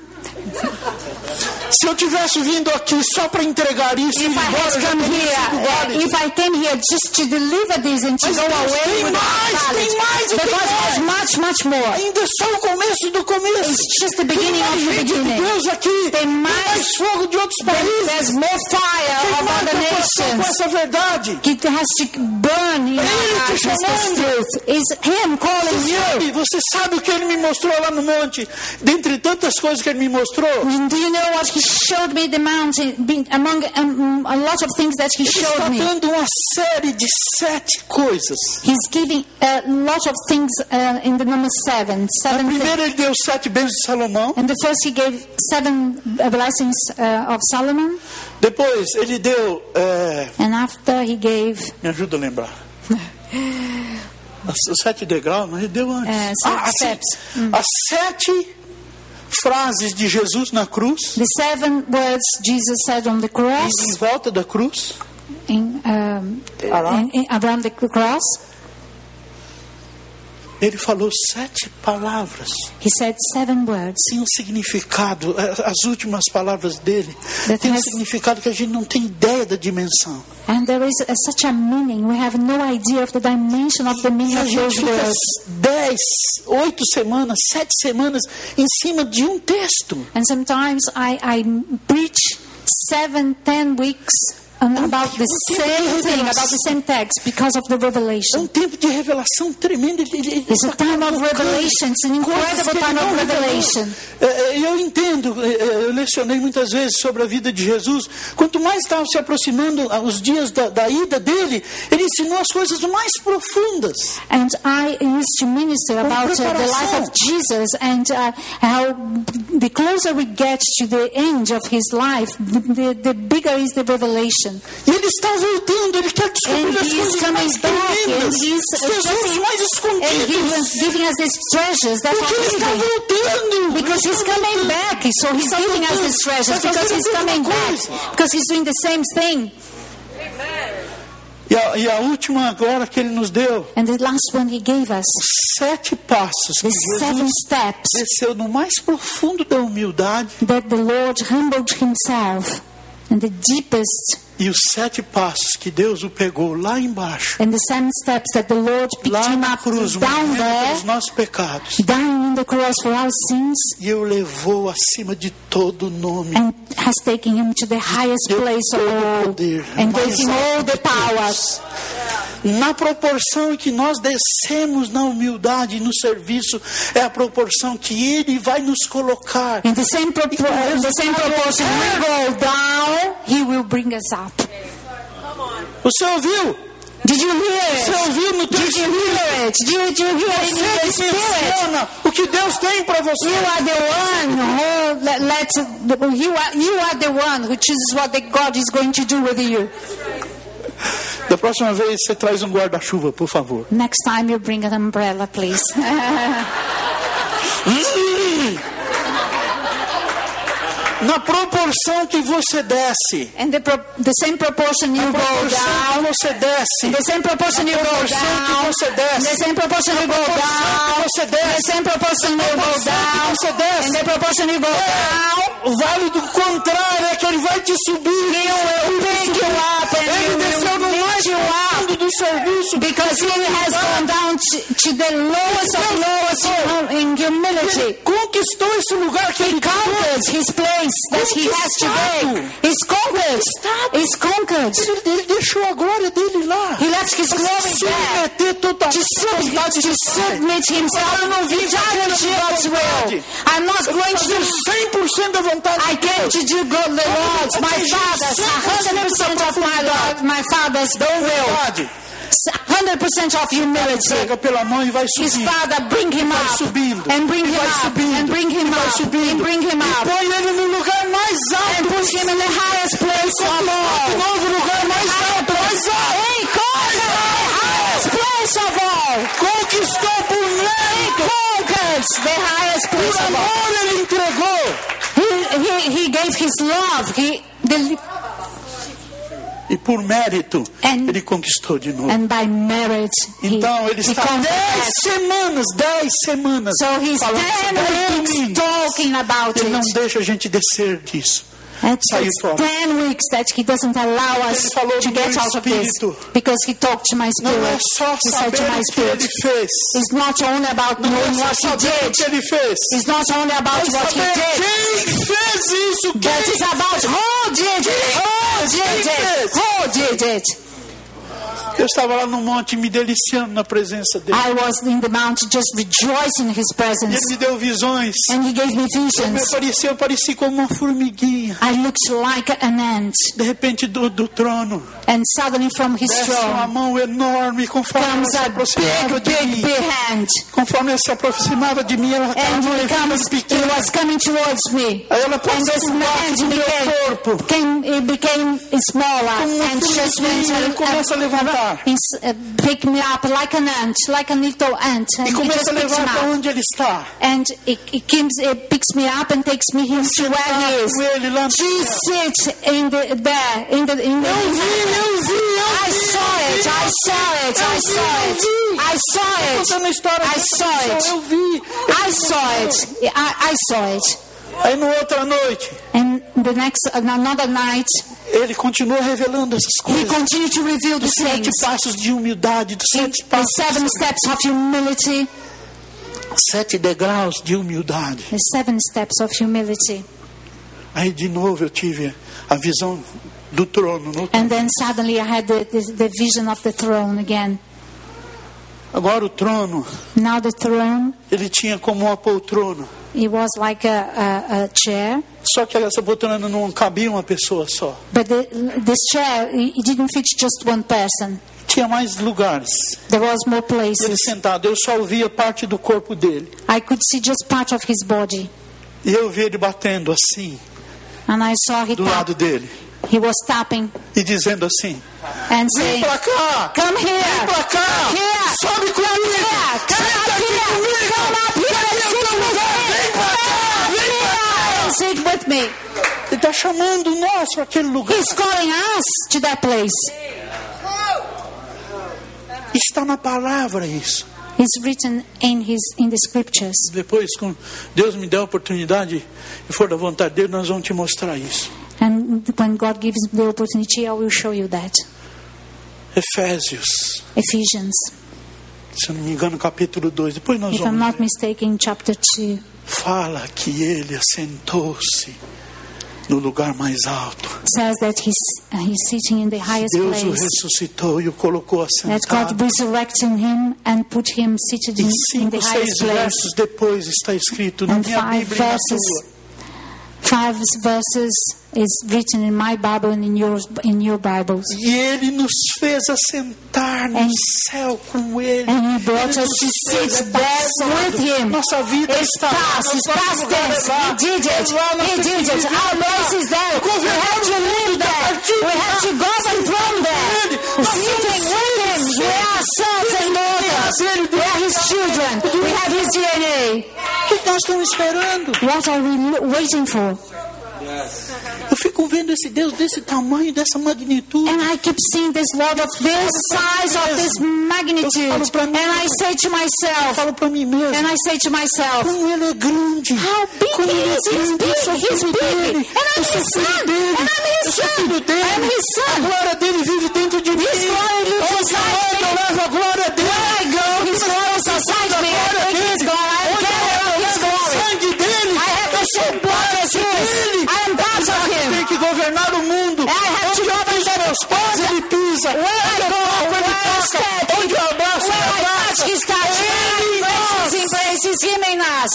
Se eu tivesse vindo aqui só para entregar isso, e ir If I embora, had já come teria here, sido uh, válido. if I came here just to deliver this and to Mas go Deus away tem with mais, knowledge, tem mais e but tem God mais. has much, much more. Ainda é só o começo do começo. It's just the beginning Tem of mais the gente de beginning. Deus aqui. Tem Tem mais- mais fogo de outros países. There's more fire Tem of mais other preocupação com nations. essa verdade. It has to burn in Ele our te hearts with this chamando. truth. It's Him calling Você you. sabe, você sabe o que ele me mostrou lá no monte? Dentre tantas coisas que ele me mostrou, You And do you know what he showed me the mountain? Being among um, a lot of things that he Ele está showed me. dando uma série de sete coisas. He's giving a lot of things uh, in the number seven. Na Seven things. primeira ele deu sete bênçãos de Salomão. And the first he gave seven uh, blessings uh, of Solomon. Depois ele deu, é, And after he gave me ajuda a lembrar, As- os sete degraus, mas ele deu antes. É, sete ah, steps. sim. As sete frases de Jesus na cruz, the seven words Jesus said on the cross, em volta da cruz. in, um, Around. in, in, around the cross. Ele falou sete palavras. He said seven words. Tem um significado, as últimas palavras dele That tem um has- significado que a gente não tem ideia da dimensão. And there is a, such a meaning. We have no idea of the dimension of the meaning E a of gente those fica words. dez, oito semanas, sete semanas em cima de um texto. And sometimes I, I preach seven, ten weeks um, about the same thing, about the same text, because of the É um revelation. tempo de revelação tremendo. Ele, ele, ele It's a está time of colocando revelation. It's an coisas incredible que ele time não of revelou. revelation. É, é, Eu entendo, é, é, eu lecionei muitas vezes sobre a vida de Jesus. Quanto mais estavam se aproximando os dias da, da ida dele, ele ensinou as coisas mais profundas. And I used to minister about uh, the life of Jesus and uh, how the closer we get to the end of his life, the, the, the bigger is the revelation. E ele está voltando, ele quer And descobrir as he's coisas coming mais back and tremendas, he's os tesouros mais and escondidos. giving, giving us these treasures that Porque are ele está hidden. voltando. Because he's coming back, so he's giving us these treasures because he's coming back, because he's doing the same thing. E a, e a última agora que ele nos deu, And the last one he gave us, sete passos que the seven Jesus steps desceu no mais profundo da humildade, that the Lord humbled himself, and the deepest, e os sete passos que Deus o pegou lá embaixo, and the seven steps that the Lord picked lá him na up cruz, down morrendo there, pelos nossos pecados, dying on the cross for our sins, e o levou acima de todo nome. and has taken him to the highest Deu place of todo o all, poder, and mais gave him alto all de the power. todos. Na proporção em que nós descemos na humildade e no serviço, é a proporção que Ele vai nos colocar. In the same, propor- in the same proportion we go down, he will bring us up. Você ouviu? Did you hear Você it? ouviu no teu Did you hear it? Did you, did you hear it in your Você spirit? menciona o que Deus tem para você. You are the one who let, let you are you are the one who chooses what the God is going to do with you. Da próxima vez você traz um guarda-chuva, por favor. Next time you bring an umbrella, please. Na proporção que você desce, And the pro- the same proportion you na go proporção que down. você desce, In the same proportion you go proporção que down. você In the desce, same proportion you go down. você In the desce, same proportion you go down. você desce. In the proportion you go down. O vale do contrário é que Ele vai te subir. He will pick you up and Ele he desceu will no lift mais you up. profundo do serviço. Because he has gone down to, to the lowest of lowest hum- in Ele humility. conquistou esse lugar que He Ele conquered his place that he has today. He's conquered. He's conquered. Ele, ele deixou a glória dele lá. He left his glory there. Submeter totalmente To, sub, to submit himself entirely to God's will. I'm not going to do cem por cento da vontade I de came Deus. to do God the Lord, my Father's, one hundred percent of my Lord, my Father's will, Verdade. one hundred percent of humility. Pega pela mão e vai His subir. Father bring him Vai up, subindo. and bring E him vai up, subindo. and bring him E vai up, subindo. and bring him E up, põe ele no lugar mais and alto. put him in the highest place of all. Novo lugar mais alto. Mais alto. He conquered the highest place of all. Conquistou por He mérito. conquered the highest place Por of all. amor ele entregou. He, he, he gave his love. He, the, E por mérito And- ele conquistou de novo. and by merit, he, Então ele he está conquered. dez semanas, dez semanas So he's falando ten sobre weeks domínio. talking about Ele não it. deixa a gente descer disso. It's, Saiu it's fora. ten weeks that he doesn't allow us Ele falou to do get meu out of this. espírito. Because he talked to my Não é spirit. só He said to saber my o que ele spirit. fez. It's not only about Não é knowing só what he saber o did. que ele fez. It's not only about É what he saber did. quem fez isso. But Quem it's about who did it. Who did it. Who did it. Eu estava lá no monte me deliciando na presença dele. I was in the mountain just rejoicing in His E presence. ele me deu visões. And He gave me Eu me visions. apareci, eu pareci como uma formiguinha. I looked like an ant. De repente do, do trono And suddenly from His desce uma throne mão enorme, conforme ela comes se a aproximava big, de big, mim. big hand. Conforme ela se aproximava de mim, ela And estava he comes, he pequena. was coming towards me. Aí ela And passou this por baixo do hand meu became, corpo. came, it became smaller. Como uma And just went formiguinha, ele and, começa a levantar. and, uh, pick me up like an ant, like a little ant. And E he começa just a picks levar me para up. onde ele está. And it, it, comes, it picks me up and takes me him to where he is. Com ele lá no She céu. sits in the, there, in the, in the, Eu vi, eu vi, eu I vi. saw it, I saw it, I saw it, I saw Contando a it, história I dessa saw pessoa, it. eu vi. I saw it, I, I saw it. Aí, na outra noite, And the next, another night, ele continua revelando essas he coisas. continued to reveal Dos the sete things. passos de humildade, dos The, sete the passos, seven steps of humility, sete degraus de humildade. the seven steps of humility. Aí, de novo, eu tive a visão do trono. No And then suddenly I had the, the, the vision of the throne again. Agora o trono, Now the throne, ele tinha como uma poltrona. it was like a, a, a chair, Só que essa poltrona não cabia uma pessoa só. but the, this chair, it it didn't fit just one person. Tinha mais lugares. There was more Ele places. sentado, eu só via parte do corpo dele. I could see just part of his body. E eu vi ele batendo assim, And I saw he do tap, lado dele. he was tapping E dizendo assim, and vem saying, pra cá, come vem here, pra cá, here, sobe come comigo, here, come senta up aqui here, comigo, come up here and vem sit pra with cá, me, vem pra cá, vem pra cá. and sit with me. Ele está chamando nós para aquele lugar. He's calling us to that place. Está na palavra isso. It's written in his in the scriptures. Depois, quando Deus me der a oportunidade e for da vontade dele, nós vamos te mostrar isso. And when God gives the opportunity, I will show you that. Efésios, Ephesians, se eu não me engano, capítulo dois. Depois nós if I'm vamos not ver. mistaken, chapter two. Fala que ele assentou-se no lugar mais alto. Says that he's uh, he's sitting in the highest Deus o place. ressuscitou e o colocou That God assentado. resurrected him and put him seated E in, in the cinco, seis highest place. versos depois está escrito na And minha five Bíblia e na verses, tua. five verses is written in my Bible and in yours, in your Bibles. E ele nos fez assentar no And- céu com ele. And he brought Ele us nos to fez sit there passado. with him. Nossa vida It's está lá. past, it's Nosso past lugar tense. é lá. He did É it. lá, nós He temos did que it. viver Our lá. place is there. We have to live there. We have to govern from there. Sitting with him. We are sons and daughters. We are his children. We have his D N A. O que nós estamos esperando? What are we lo- waiting for? Eu fico vendo esse Deus desse tamanho, dessa magnitude. And I keep seeing this Lord of this size, of this magnitude. And I say to Eu myself, falo para mim mesmo. and I say to myself, Como ele é grande. how big Como he ele é is. He's grande. Eu big. sou He's filho big. dele. And I'm Eu sou his filho son. dele. And I'm his Eu sou son. filho dele. I'm his A son. glória dele vive dentro de mim. His glory lives Onde inside eu me. levo a glória dele. Where I go, his glory is inside me. I take his glory. I Onde carry eu out his levo o glory. sangue dele. I have the same blood as his. I am part of him. Tem que governar o mundo. I have to Onde eu govern piso meus pés, ele pisa. Where I go, where I step, Onde eu abraço, where ele I touch, abraça. he's touching. Where I embrace, he embraces him in us.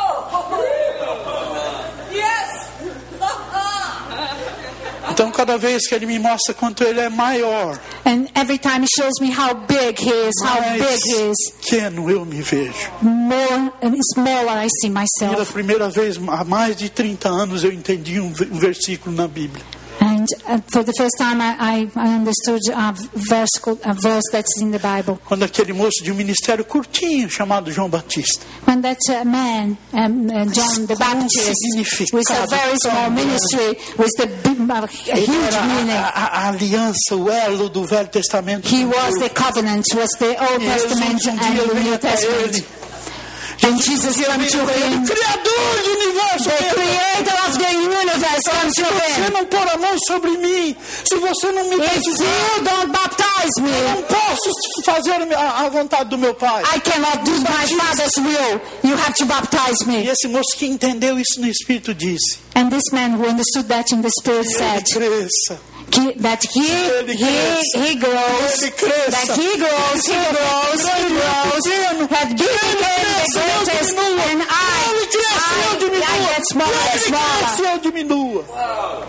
Então, cada vez que ele me mostra quanto ele é maior, And every time he shows me how big he is, how mais big he is, pequeno eu me vejo. more and smaller I see Pela myself. primeira vez, há mais de trinta anos, eu entendi um ve- um versículo na Bíblia. And uh, for the first time, I, I, I understood a verse, called- a verse that's in the Bible. Quando aquele moço de um ministério curtinho, chamado João Batista, When that uh, man, um, uh, John the Baptist, with a very small ministry, with the big, uh, ele huge era a, meaning, a- a aliança, o elo do Velho Testamento. he was the covenant, was the Old E Jesus Testament um and dia the veio New até Testament. ele. And Jesus came to him, Criador do universo, the creator of the universe comes to se você him. não pôr a mão sobre mim, se você não me If batizar, you don't baptize eu me, não posso fazer a, a vontade do meu Pai. I cannot do my Father's will. You have to baptize E me. esse moço que entendeu isso no Espírito disse, And this man who understood that in the Spirit ele said, cresça he, that he Ele he cresça. he grows, Ele cresça. that he grows, he grows, he grows, that he becomes the greatest, and I, Ele cresça, eu I, diminua. I get smaller and Ele cresça, smaller. eu diminua.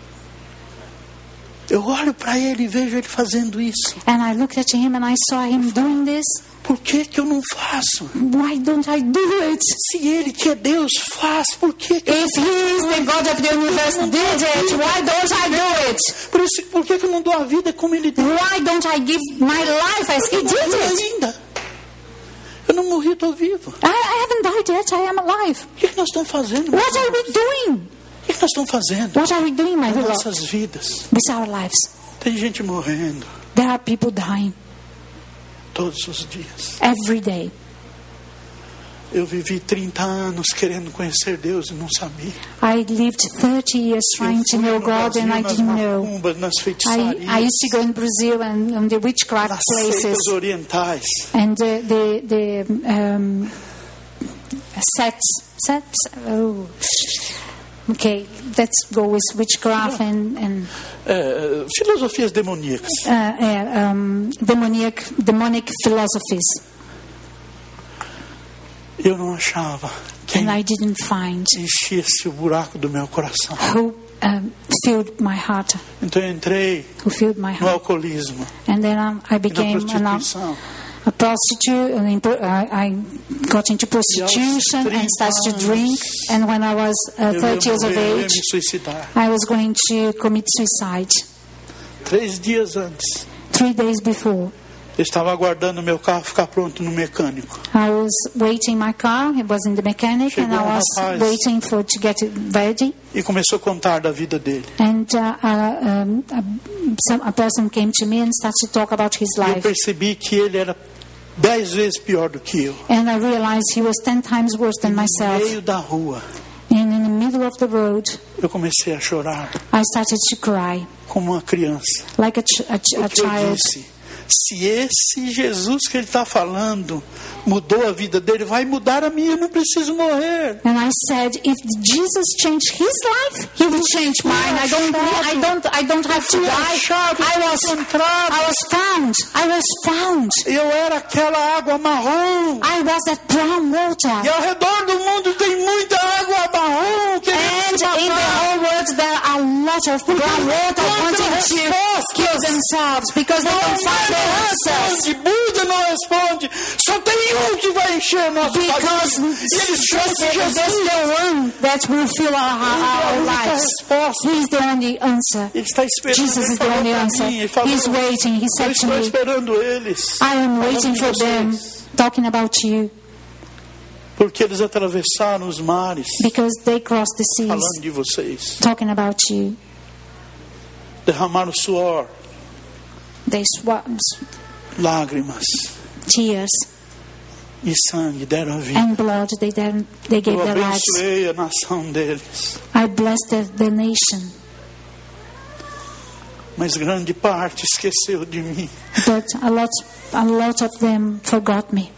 Eu olho para ele e vejo ele fazendo isso. And I looked at him and I saw him doing this. Por que que eu não faço? Why don't I do it? Se ele que é Deus faz, por que que eu If he is the God of the universe did it, why don't I do it? Por isso, por que que eu não dou a vida como ele deu? Why don't I give my life as he Eu não morri did it? ainda. Eu não morri, estou vivo. I, I haven't died yet, I am alive. O que que nós estamos fazendo? meu What are irmão? we doing? O que que nós estamos fazendo? What are we doing, my Com beloved? nossas vidas. With our lives. Tem gente morrendo There are people dying todos os dias. every day. Eu vivi trinta anos querendo conhecer Deus e não sabia. I lived thirty years trying to Eu fui know no God Brasil, and I nas didn't know. macumbas, nas I, feitiçarias, I used to go in Brazil and on the witchcraft nas places seitas orientais. and the the, the um, sects sects. Oh, okay. Let's go with witchcraft and and É, filosofias demoníacas. uh, uh, um, demonic demonic philosophies, Eu não achava quem and I didn't find enchesse o buraco do meu coração. who um, filled my heart, Então eu entrei who filled my no heart, alcoolismo, and then um, I na became an, prostituição. a prostitute, and in, pro- I, I got into prostitution and started to drink. And when I was uh, Eu thirty ia years of morrer, eu ia age, me suicidar. I was going to commit suicide. Três dias antes, Three days before, eu estava aguardando o meu carro ficar pronto no mecânico. I was waiting my car. It was in the mechanic, and I Chegou um was rapaz. waiting for to get it ready. E começou a contar da vida dele. And uh, uh, um, a, some, a person came to me and started to talk about his E eu life. percebi que ele era dez vezes pior do que eu. And I realized he was ten times worse than No myself. meio da rua, And in the middle of the road, eu comecei a chorar I started to cry como uma criança. like a, ch- a, ch- a Porque eu child. disse, se esse Jesus que ele está falando mudou a vida dele, vai mudar a minha, eu não preciso morrer. And I said, if Jesus changed his life, he will change mine. I don't, I don't, I don't have to die. I was, I was found. I was found. Eu era aquela água marrom. I was that brown water. E ao redor do mundo tem muita água marrom querendo And se in the matar. whole world, there are a lot of brown water wanting to kill themselves because they don't find their answers. Responde, Buda não responde. Só tem um que vai encher nosso Because país. E ele chama that's Jesus. the one that will fill our, our, our lives. Resposta. He's the only answer. Ele está esperando. Jesus Ele is the falou only pra answer. mim, ele falou, He's waiting. He eu said to estou me, esperando eles. I am waiting Falando de for them, vocês. talking about you, Porque eles atravessaram os mares. because they crossed the seas, Falando de vocês. talking about you. Derramaram suor, They swam lágrimas tears e sangue, deram a vida. and blood. They, then, they gave Eu their lives. abençoei a nação deles. I blessed the, the nation, Mas grande parte esqueceu de mim. but a lot, a lot of them forgot me.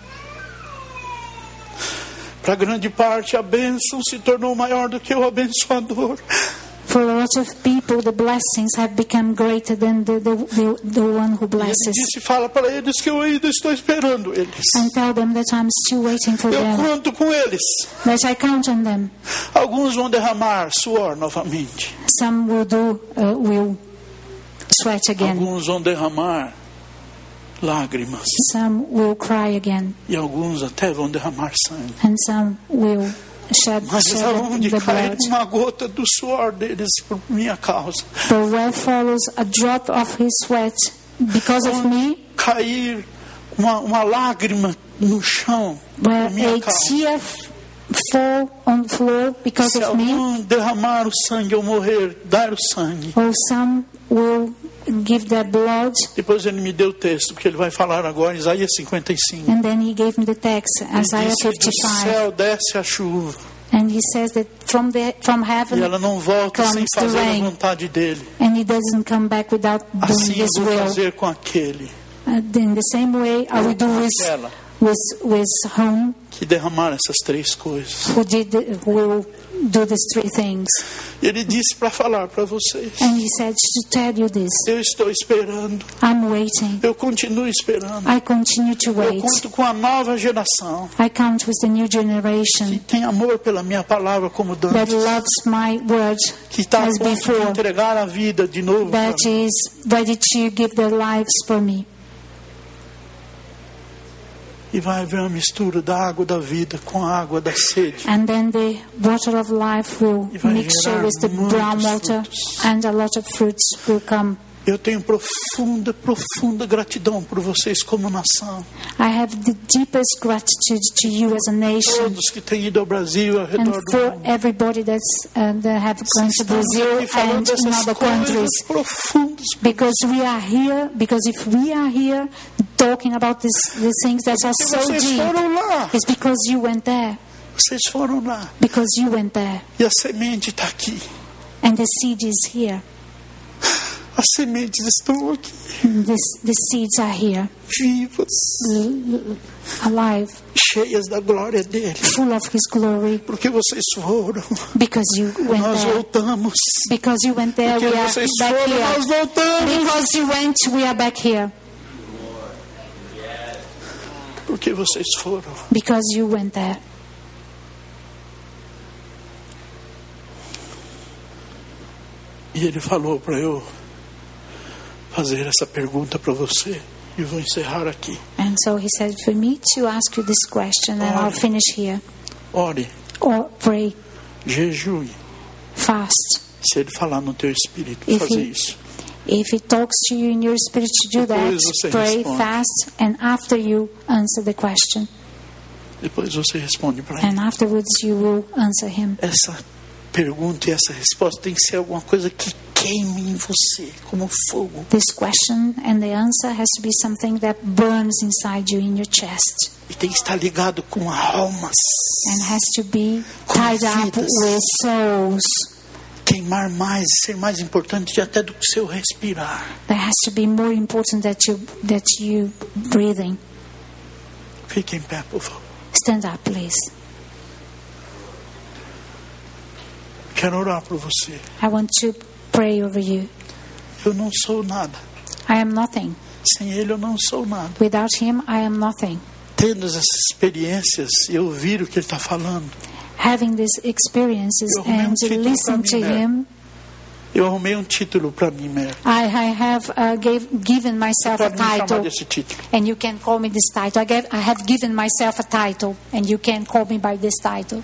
Para grande parte, a bênção se tornou maior do que o abençoador. For a lot of people, the blessings have become greater than the, the, the, the one who E ele blesses. disse, fala para eles que eu ainda estou esperando eles. And tell them that I'm still waiting for Eu them, conto com eles. that I count on them. Alguns vão derramar suor novamente. Some will do, uh, will sweat again. Alguns vão derramar lágrimas. Some will cry again. E alguns até vão derramar sangue. And some will shed, Mas shed aonde the cair blood. uma gota do suor deles por minha causa, But where follows a drop of his sweat because of me, cair uma, uma lágrima no chão where por minha a causa. tear fall on the floor because Se of me, algum derramar o sangue ou morrer, dar o sangue. or some will give their blood. Depois ele me deu o texto, porque ele vai falar agora, Isaías cinquenta e cinco. And then he gave me the text, Ele Isaiah disse, do fifty-five. céu desce a chuva, And he says that from the from e heaven, ela não volta sem comes the fazer a rain. vontade dele. and he doesn't come back without doing Assim eu his vou will. fazer com aquele Uh, in the same way, I will do with aquela with with whom que derramar essas três coisas. who did who will do these three things. Ele disse para falar para vocês. And he said to tell you this. Eu estou esperando. I'm waiting. Eu continuo esperando. I continue to Eu wait. conto com a nova geração I count with the new que generation tem amor pela minha palavra como that dantes, loves my word que está a as ponto de before, entregar a vida de novo para that mim. is ready to give their lives for me. E vai haver uma mistura da água da vida com a água da sede. And then the water of life will E vai mixture gerar with the muitos brown water, frutos. and a lot of fruits will come. Eu tenho profunda, profunda gratidão por vocês como nação. I have the deepest gratitude to you as a nation, Todos que têm ido ao Brasil, ao and redor do for mundo. everybody that's uh, that have gone to Estamos Brazil aqui falando and in dessas other coisas countries. profundas. Because we are here, because if we are here talking about this, the things that are so Vocês deep, foram lá. it's because you went there. Vocês foram lá. Because you went there. E a semente está aqui. And the seed is here. As sementes estão aqui, This, the seeds are here, vivas, alive, cheias da glória dele. full of His glory. Porque vocês foram, Because you went nós there. voltamos. Because you went there, Porque we are vocês back foram, nós here. voltamos. Because you went, we are back here. Porque vocês foram. Because you went there. E ele falou para eu fazer essa pergunta para você. E vou encerrar aqui. And so He said for me to ask you this question, and I'll finish here. Ore, Or pray, jejue. fast. Se ele falar no teu espírito, If fazer he- isso. If He talks to you in your spirit to do that, Depois você pray, responde. fast, and after you answer the question. Depois você responde para ele. And afterwards you will answer Him. Essa pergunta e essa resposta tem que ser alguma coisa que queime em você, como fogo. This question and the answer has to be something that burns inside you in your chest. E tem que estar ligado com almas. And has to be tied up vidas. with souls. Queimar mais, ser mais importante até do que seu respirar. That has to be more important that you that you breathing. Fique em pé, por favor. Stand up, please. Quero orar por você. I want to pray over you. Eu não sou nada. I am nothing. Sem ele eu não sou nada. Without Him, I am nothing. Tendo essas experiências e ouvir o que ele está falando, Having these experiences Eu arrumei um and título listen pra to mim, né? Him, eu arrumei um título para mim, Mary. I, I have uh, gave, given myself a Pode me chamar title. desse título. And you can call me this title. I, gave, I have given myself a title, and you can call me by this title.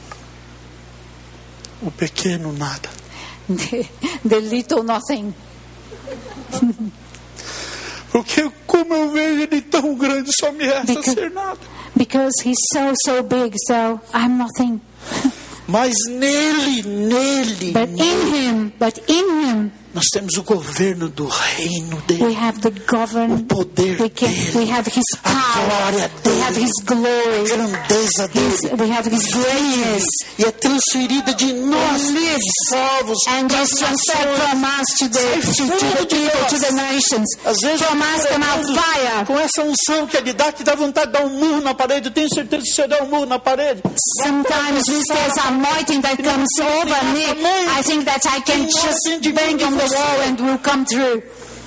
O pequeno nada. The, the little nothing. Porque como eu vejo ele tão grande, só me resta Because- ser nada. Because He's so, so big, so I'm nothing. Mas nele, nele, But in Him, but in Him, nós temos o governo do reino we dele. have the govern. O poder We, can, dele. we have His A glória power. We have dele. His A glory. grandeza His, dele. we have His greatness. E é transferida de nós, salvos, And para is as transferred nações. from us to the, to, to the people, to the nations. Às vezes, From us come out fire. com essa unção que ele dá, que dá vontade de dar um murro na parede. Eu tenho certeza que se eu der um murro na parede, Sometimes with this anointing that comes over me, I think that I can just bang on the wall and will come through.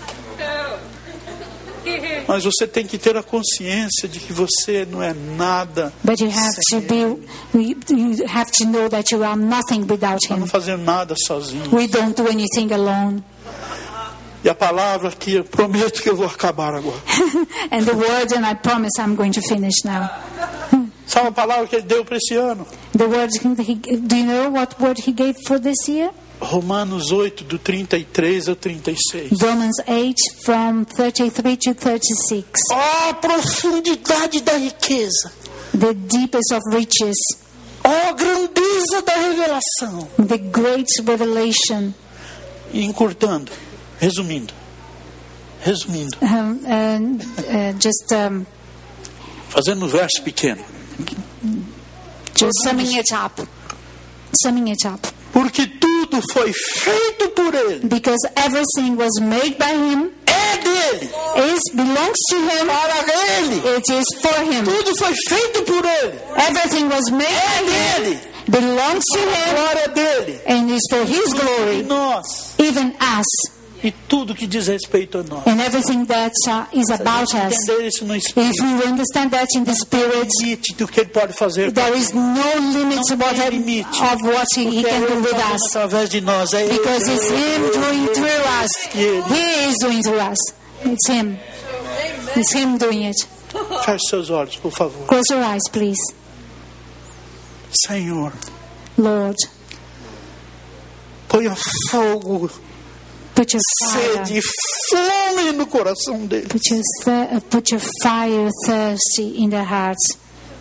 mas você tem que ter a consciência de que você não é nada. But you have to be, you you have to know that you are nothing without Para não Him. fazer nada sozinho. We don't do anything alone. E a palavra que eu prometo que eu vou acabar agora. And the word, and I promise I'm going to finish now. Sabe a palavra que ele deu para esse ano? The word, he, do you know what word He gave for this year? Romanos oito, do trinta e três ao trinta e seis. Romans eight from thirty-three to thirty-six. Ó, profundidade da riqueza. The deepest of riches, Ó, grandeza da revelação. the great revelation. E encurtando, resumindo. Resumindo. Um, and, uh, just um, Fazendo um verso pequeno. just summing it up. Summing it up. Porque tudo foi feito por ele. Because everything was made by Him, é dele. It belongs to him. Para ele. It is for him. Tudo foi feito por ele. Everything was made É by him. dele. Belongs to A him. glória é dele. And is for his E glory. nós. Even us. E tudo que diz respeito a nós. And everything that uh, is about Se us. entender isso no If Espírito, we understand that in the Spirit, limite do que ele pode fazer. there is no limit to what, tem limite. of what he, he Porque can é do ele with fazendo us. através de nós. É ele. Because it's him doing through us. He is doing through us. It's him. It's him doing it. Feche seus olhos, por favor. Close your eyes, please. Senhor, Lord, ponha fogo, put your fire. sede e fome no coração dele. Put your, th- uh, put your fire thirsty in their hearts.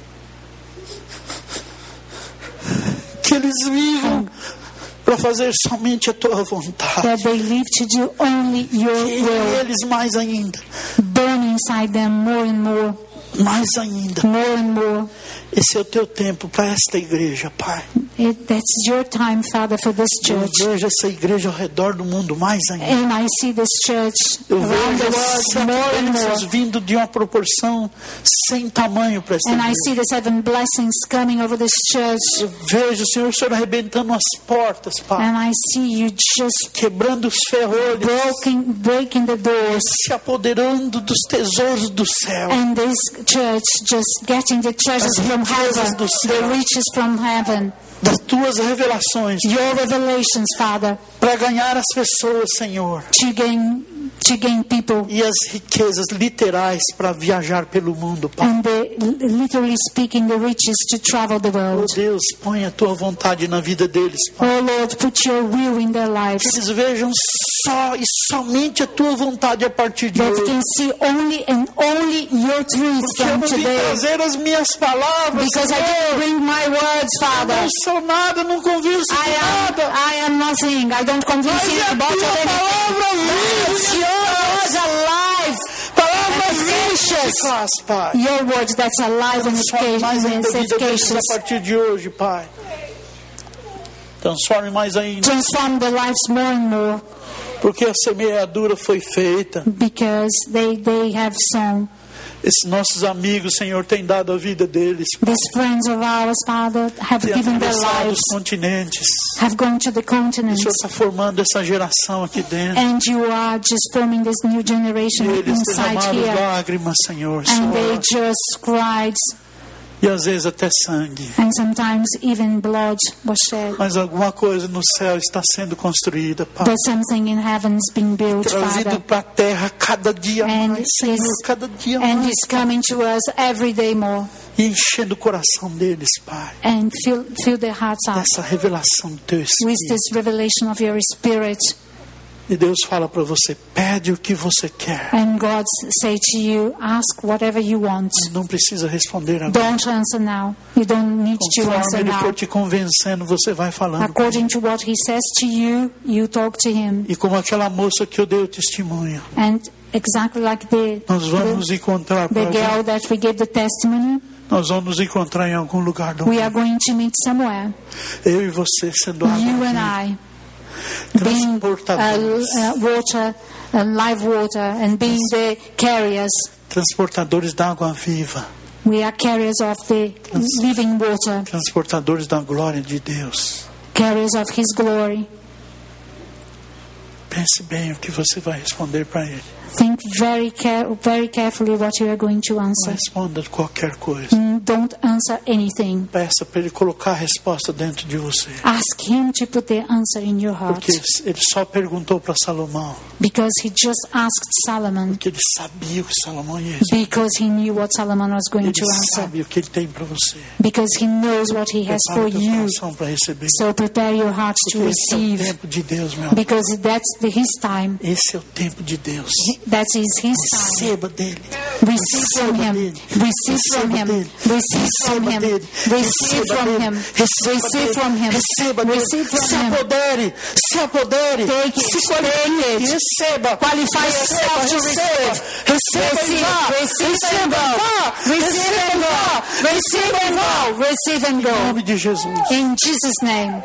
Que eles vivam para fazer somente a tua vontade. That they live to do only your E will. eles mais ainda, Burn inside them more and more, mais ainda. more and more. Esse é o teu tempo para esta igreja, Pai. It, that's your time, Father, for this Eu church. vejo essa igreja ao redor do mundo mais ainda. And I see this church Eu around the vejo world more and bênçãos more. vindo de uma proporção sem tamanho para essa And I igreja. see the seven blessings coming over this church. Eu vejo o Senhor, o Senhor arrebentando as portas, Pai. And I see you just Quebrando os ferrolhos. breaking, breaking the doors. Se apoderando dos tesouros do céu. And this church just getting the treasures As from riquezas heaven, do céu. the riches from heaven. Das tuas revelações. Your revelations, Father, Para ganhar as pessoas, Senhor. to gain, to gain people. E as riquezas literais para viajar pelo mundo, Pai. And the, literally speaking, the riches to travel the Oh world. Deus, põe a tua vontade na vida deles, Pai. Oh Lord, put your will in their lives. Que eles vejam só e somente a tua vontade a partir de That hoje. can see only and only your truth Porque eu from não vim today. trazer as minhas palavras, Because I Senhor. didn't bring my words, Eu Father. não sou nada, não convivo com I am, nada. I am nothing. I don't convince Mas you é a about tua anything. palavra But viva, your words alive. palavra efficacious. eficaz, Pai. Your words that's alive and Transforme mais ainda a efficacious. vida deles efficacious. a partir de hoje, Pai. Transforme mais ainda. Transform their lives more and more Porque a semeadura foi feita. because they, they have sown. Esses nossos amigos, Senhor, têm dado a vida deles. These friends of ours, Father, have Têm given their atravessado lives, os continentes. have gone to the O continents. Senhor está formando essa geração aqui dentro. And you are just forming this new generation E eles inside derramaram here. lágrimas, Senhor, And they suor, just cried, e às vezes até sangue. and sometimes even blood was shed. Mas alguma coisa no céu está sendo construída, Pai. But something in heaven is being built, Trazido Father. para a terra cada dia And mais, Senhor, is- cada dia And mais. it's coming to us every day more. E enchendo o coração deles, Pai, And fill, fill their hearts up dessa revelação do Teu with Espírito. this revelation of your Spirit. E Deus fala para você, pede o que você quer. And God say to you, ask whatever you want. Não precisa responder agora. Don't answer now. You don't need to Conforme answer Ele now. for te convencendo, você vai falando. According to what He says to you, you talk to Him. E como aquela moça que eu dei o testemunho, And exactly like the, nós vamos nos the, encontrar the para girl that we gave the testimony, nós vamos nos encontrar em algum lugar do we mundo. are going to meet somewhere. Eu e você sendo água You and viva, I, being uh, transportadores, uh, water, uh, live water, and being the carriers. transportadores da água viva, We are carriers of the living water, transportadores da glória de Deus. carriers of His glory. Pense bem o que você vai responder para Ele. Think very care, very carefully what you are going to Não answer. responda qualquer coisa. Mm, Don't answer anything. Peça para Ele colocar a resposta dentro de você. Ask Him to put the answer in your heart. Porque Ele só perguntou para Salomão, Because He just asked Solomon. porque Ele sabia o que Salomão ia responder. Because He knew what Solomon was going Ele to answer. sabe o que Ele tem para você. Because He knows what He has Prepara for o teu you. coração para receber. So prepare your hearts to Porque esse é o receive. tempo de Deus, meu amor. Because that's the, His time. Esse é o tempo de Deus. That is His time. Receba dele. Receive from Him. dele. Receive from Receba Him. dele. Receive from Receba Him. dele. Receive Receba from dele. Him. Receba Receive dele. from Him. Receba dele. Receive from Se Him. apodere. Se apodere. Take it. Se qualifique. Take it. Receba. Qualify Receba. yourself to Receba. Receba. Receive. e vá. Receive and Receba. go. Vá. Receive and go. Receive and go. Receive and Em go. nome de Jesus. In Jesus' name.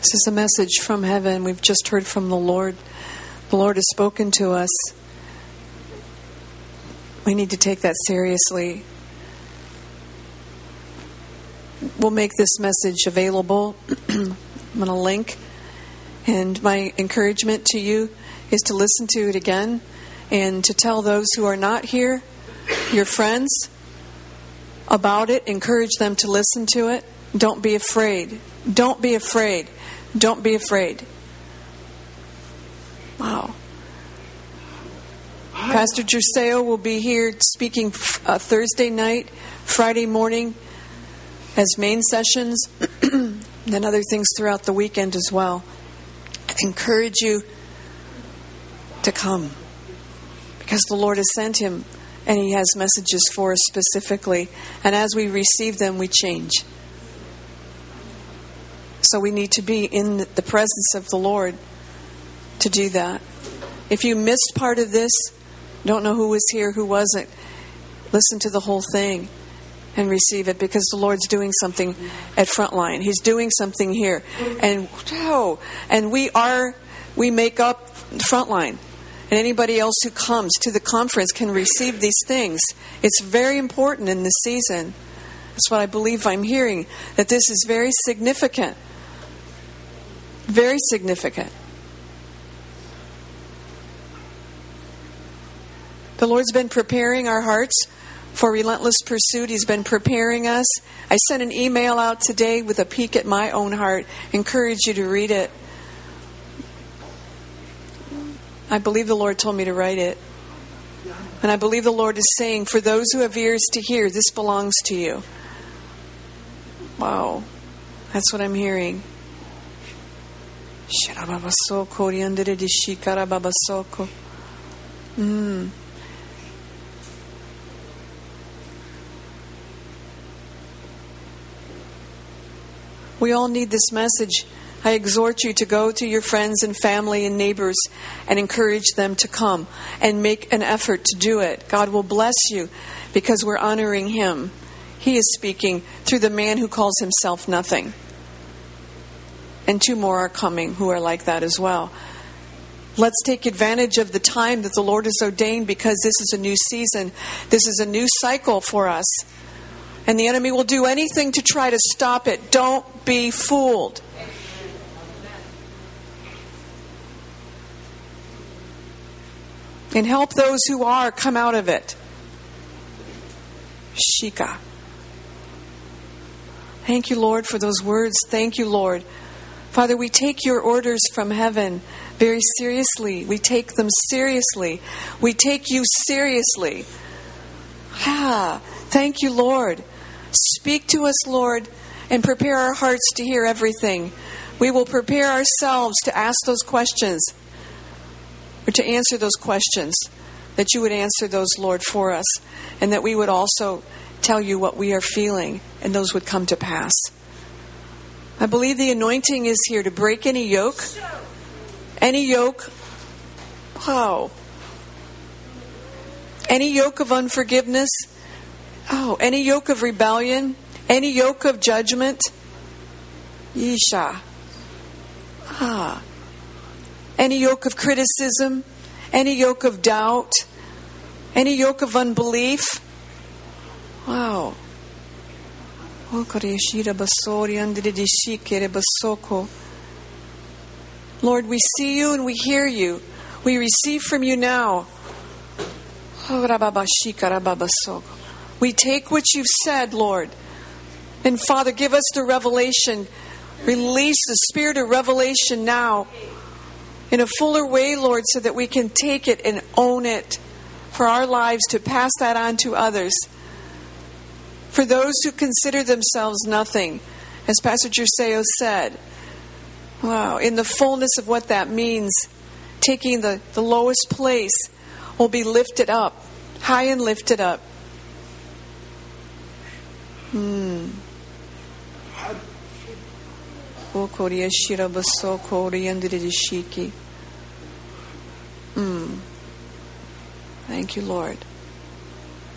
This is a message from heaven. We've just heard from the Lord. The Lord has spoken to us. We need to take that seriously. We'll make this message available. I'm going to link. And my encouragement to you is to listen to it again and to tell those who are not here, your friends, about it. Encourage them to listen to it. Don't be afraid. Don't be afraid. Don't be afraid. Wow. Pastor Gerseo will be here speaking uh, Thursday night, Friday morning as main sessions, and then other things throughout the weekend as well. I encourage you to come because the Lord has sent him and he has messages for us specifically. And as we receive them, we change. So we need to be in the presence of the Lord to do that. If you missed part of this, don't know who was here, who wasn't, listen to the whole thing and receive it, because the Lord's doing something at Frontline. He's doing something here. And oh, and we are, we make up Frontline. And anybody else who comes to the conference can receive these things. It's very important in this season. That's what I believe I'm hearing, that this is very significant. Very significant. The Lord's been preparing our hearts for relentless pursuit. He's been preparing us. I sent an email out today with a peek at my own heart. Encourage you to read it. I believe the Lord told me to write it. And I believe the Lord is saying, for those who have ears to hear, this belongs to you. Wow. That's what I'm hearing. Mm. We all need this message. I exhort you to go to your friends and family and neighbors and encourage them to come and make an effort to do it. God will bless you because we're honoring Him. He is speaking through the man who calls himself nothing. And two more are coming who are like that as well. Let's take advantage of the time that the Lord has ordained, because this is a new season. This is a new cycle for us. And the enemy will do anything to try to stop it. Don't be fooled. And help those who are come out of it. Shika. Thank you, Lord, for those words. Thank you, Lord. Father, we take your orders from heaven very seriously. We take them seriously. We take you seriously. Ah, thank you, Lord. Speak to us, Lord, and prepare our hearts to hear everything. We will prepare ourselves to ask those questions, or to answer those questions, that you would answer those, Lord, for us, and that we would also tell you what we are feeling, and those would come to pass. I believe the anointing is here to break any yoke. Any yoke. Oh. Any yoke of unforgiveness. Oh, any yoke of rebellion. Any yoke of judgment. Yesha. Ah. Any yoke of criticism. Any yoke of doubt. Any yoke of unbelief. Wow. Lord, we see you and we hear you. We receive from you now. We take what you've said, Lord. And Father, give us the revelation. Release the spirit of revelation now in a fuller way, Lord, so that we can take it and own it for our lives, to pass that on to others. For those who consider themselves nothing, as Pastor Gerseo said, wow, in the fullness of what that means, taking the, the lowest place will be lifted up, high and lifted up. Hmm. Hmm. Thank you, Lord.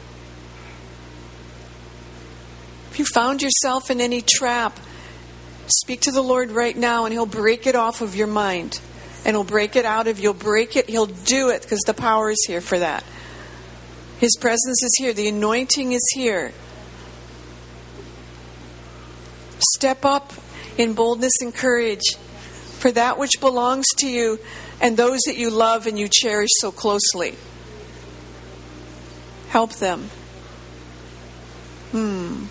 If you found yourself in any trap Speak to the Lord right now, and He'll break it off of your mind. And He'll break it out of you. He'll break it. He'll do it because the power is here for that. His presence is here. The anointing is here. Step up in boldness and courage for that which belongs to you and those that you love and you cherish so closely. Help them. Hmm.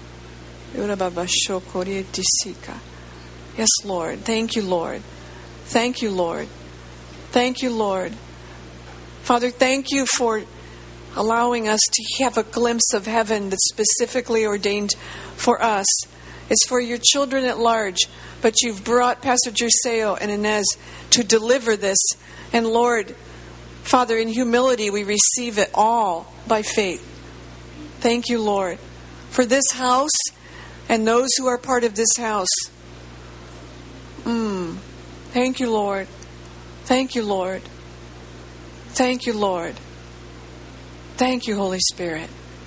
Yes, Lord. Thank you, Lord. Thank you, Lord. Thank you, Lord. Father, thank you for allowing us to have a glimpse of heaven that's specifically ordained for us. It's for your children at large, but you've brought Pastor Jerseo and Inez to deliver this. And Lord, Father, in humility, we receive it all by faith. Thank you, Lord, for this house and those who are part of this house. Mm. Thank you, Lord. Thank you, Lord. Thank you, Lord. Thank you, Holy Spirit.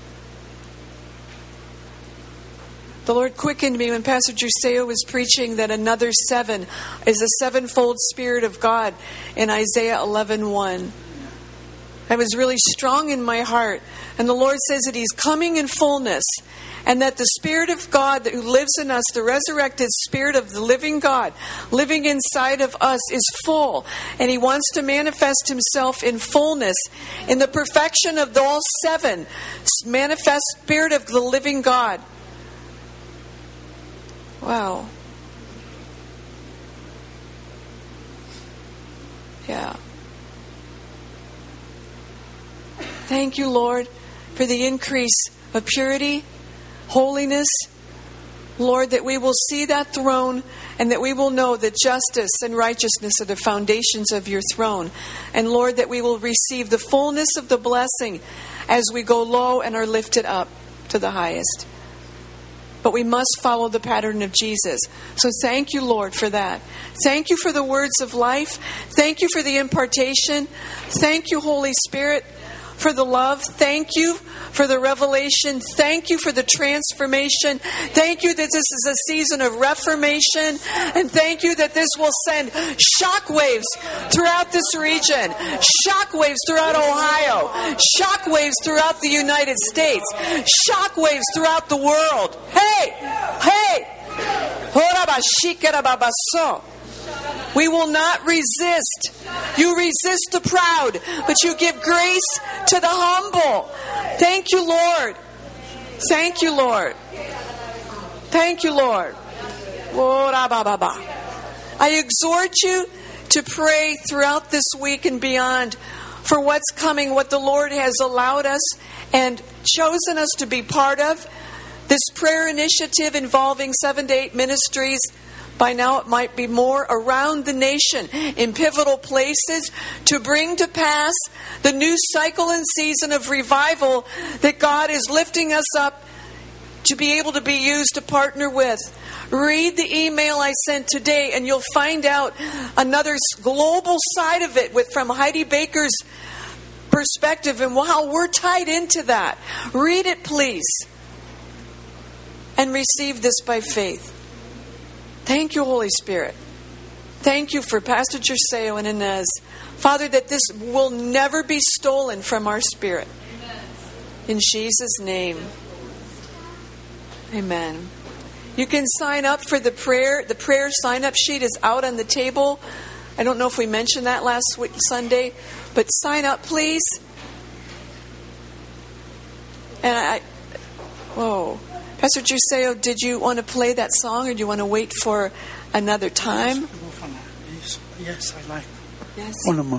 The Lord quickened me when Pastor Jerseo was preaching that another seven is a sevenfold Spirit of God in Isaiah eleven one. That was really strong in my heart. And the Lord says that He's coming in fullness. And that the Spirit of God who lives in us, the resurrected Spirit of the living God, living inside of us, is full. And He wants to manifest Himself in fullness, in the perfection of all seven. Manifest Spirit of the living God. Wow. Yeah. Thank you, Lord, for the increase of purity, holiness. Lord, that we will see that throne and that we will know that justice and righteousness are the foundations of your throne. And Lord, that we will receive the fullness of the blessing as we go low and are lifted up to the highest. But we must follow the pattern of Jesus. So thank you, Lord, for that. Thank you for the words of life. Thank you for the impartation. Thank you, Holy Spirit, for the love. Thank you for the revelation. Thank you for the transformation. Thank you that this is a season of reformation. And thank you that this will send shockwaves throughout this region. Shockwaves throughout Ohio. Shockwaves throughout the United States. Shockwaves throughout the world. Hey! Hey! We will not resist. You resist the proud, but you give grace to the humble. Thank you, Lord. Thank you, Lord. Thank you, Lord. I exhort you to pray throughout this week and beyond for what's coming, what the Lord has allowed us and chosen us to be part of. This prayer initiative involving seven to eight ministries. By now it might be more around the nation in pivotal places to bring to pass the new cycle and season of revival that God is lifting us up to be able to be used to partner with. Read the email I sent today and you'll find out another global side of it with from Heidi Baker's perspective and how we're tied into that. Read it, please. And receive this by faith. Thank you, Holy Spirit. Thank you for Pastor Jerseo and Inez. Father, that this will never be stolen from our spirit. In Jesus' name. Amen. You can sign up for the prayer. The prayer sign-up sheet is out on the table. I don't know if we mentioned that last week, Sunday, but sign up, please. And I... Whoa. Pastor Jerseo, did you want to play that song or do you want to wait for another time? Yes, I like. Yes. Olha, mano.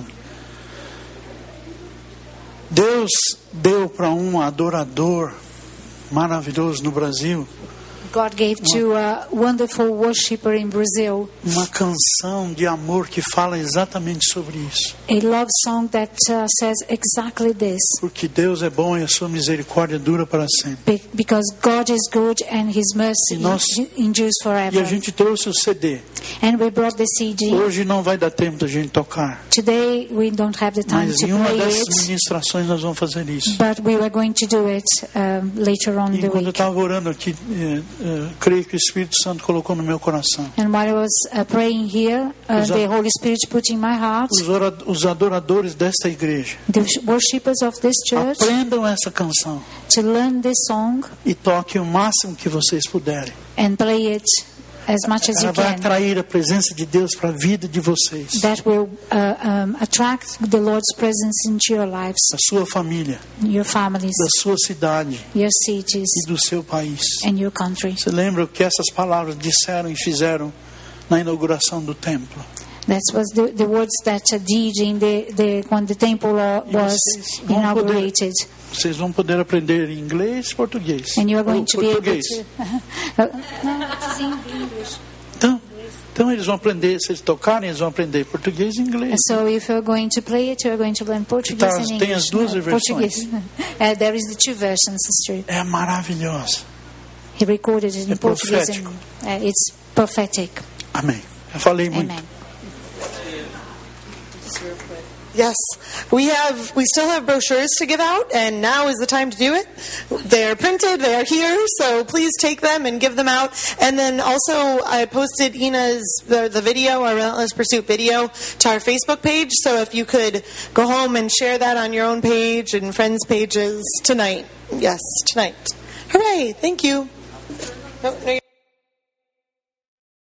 Deus deu para um adorador maravilhoso no Brasil. God gave to a wonderful worshiper in Brazil uma canção de amor que fala exatamente sobre isso. a love song that uh, says exactly this. Porque Deus é bom e a sua misericórdia dura para sempre. Be- because God is good and His mercy E nós- endures E forever. a gente trouxe o C D. And we brought the C D. Hoje não vai dar tempo da gente tocar, Today we don't have the time mas to em uma play dessas it, ministrações nós vamos fazer isso. but we were going to do it um, later on in E the quando eu week. estava orando aqui, eh, uh, creio que o Espírito Santo colocou no meu coração. And while I was uh, praying here, uh, Os a- the Holy Spirit put in my heart, Os, ora- os adoradores desta igreja, the worshippers of this church, aprendam essa canção to learn this song e toquem o máximo que vocês puderem. and play it as much as Ela you vai can. atrair a presença de Deus para a vida de vocês, That will uh, um, attract the Lord's presence into your lives, da sua família, your families, da sua cidade your cities, e do seu país. and your country. Você lembra o que essas palavras disseram e fizeram na inauguração do templo? That was the, the words that uh, did in the, the when the temple uh, was vocês vão inaugurated. Vocês vão poder aprender inglês e português. And you are going Ou to be able português. to. Uh, Então, então eles vão aprender, se eles tocarem, eles vão aprender português e inglês. So if you're going to play it, you're going to learn Portuguese Tá, and tem English. as duas Uh, versões. Portuguese. Uh, there is the two versions, sister. É maravilhoso. He recorded it in É Portuguese and profético. uh, it's prophetic. Amém. Eu falei muito. Amen. Yes, we have. We still have brochures to give out, and now is the time to do it. They are printed. They are here, so please take them and give them out. And then also, I posted Ina's the, the video, our Relentless Pursuit video, to our Facebook page. So if you could go home and share that on your own page and friends' pages tonight. Yes, tonight. Hooray! Thank you. No, no,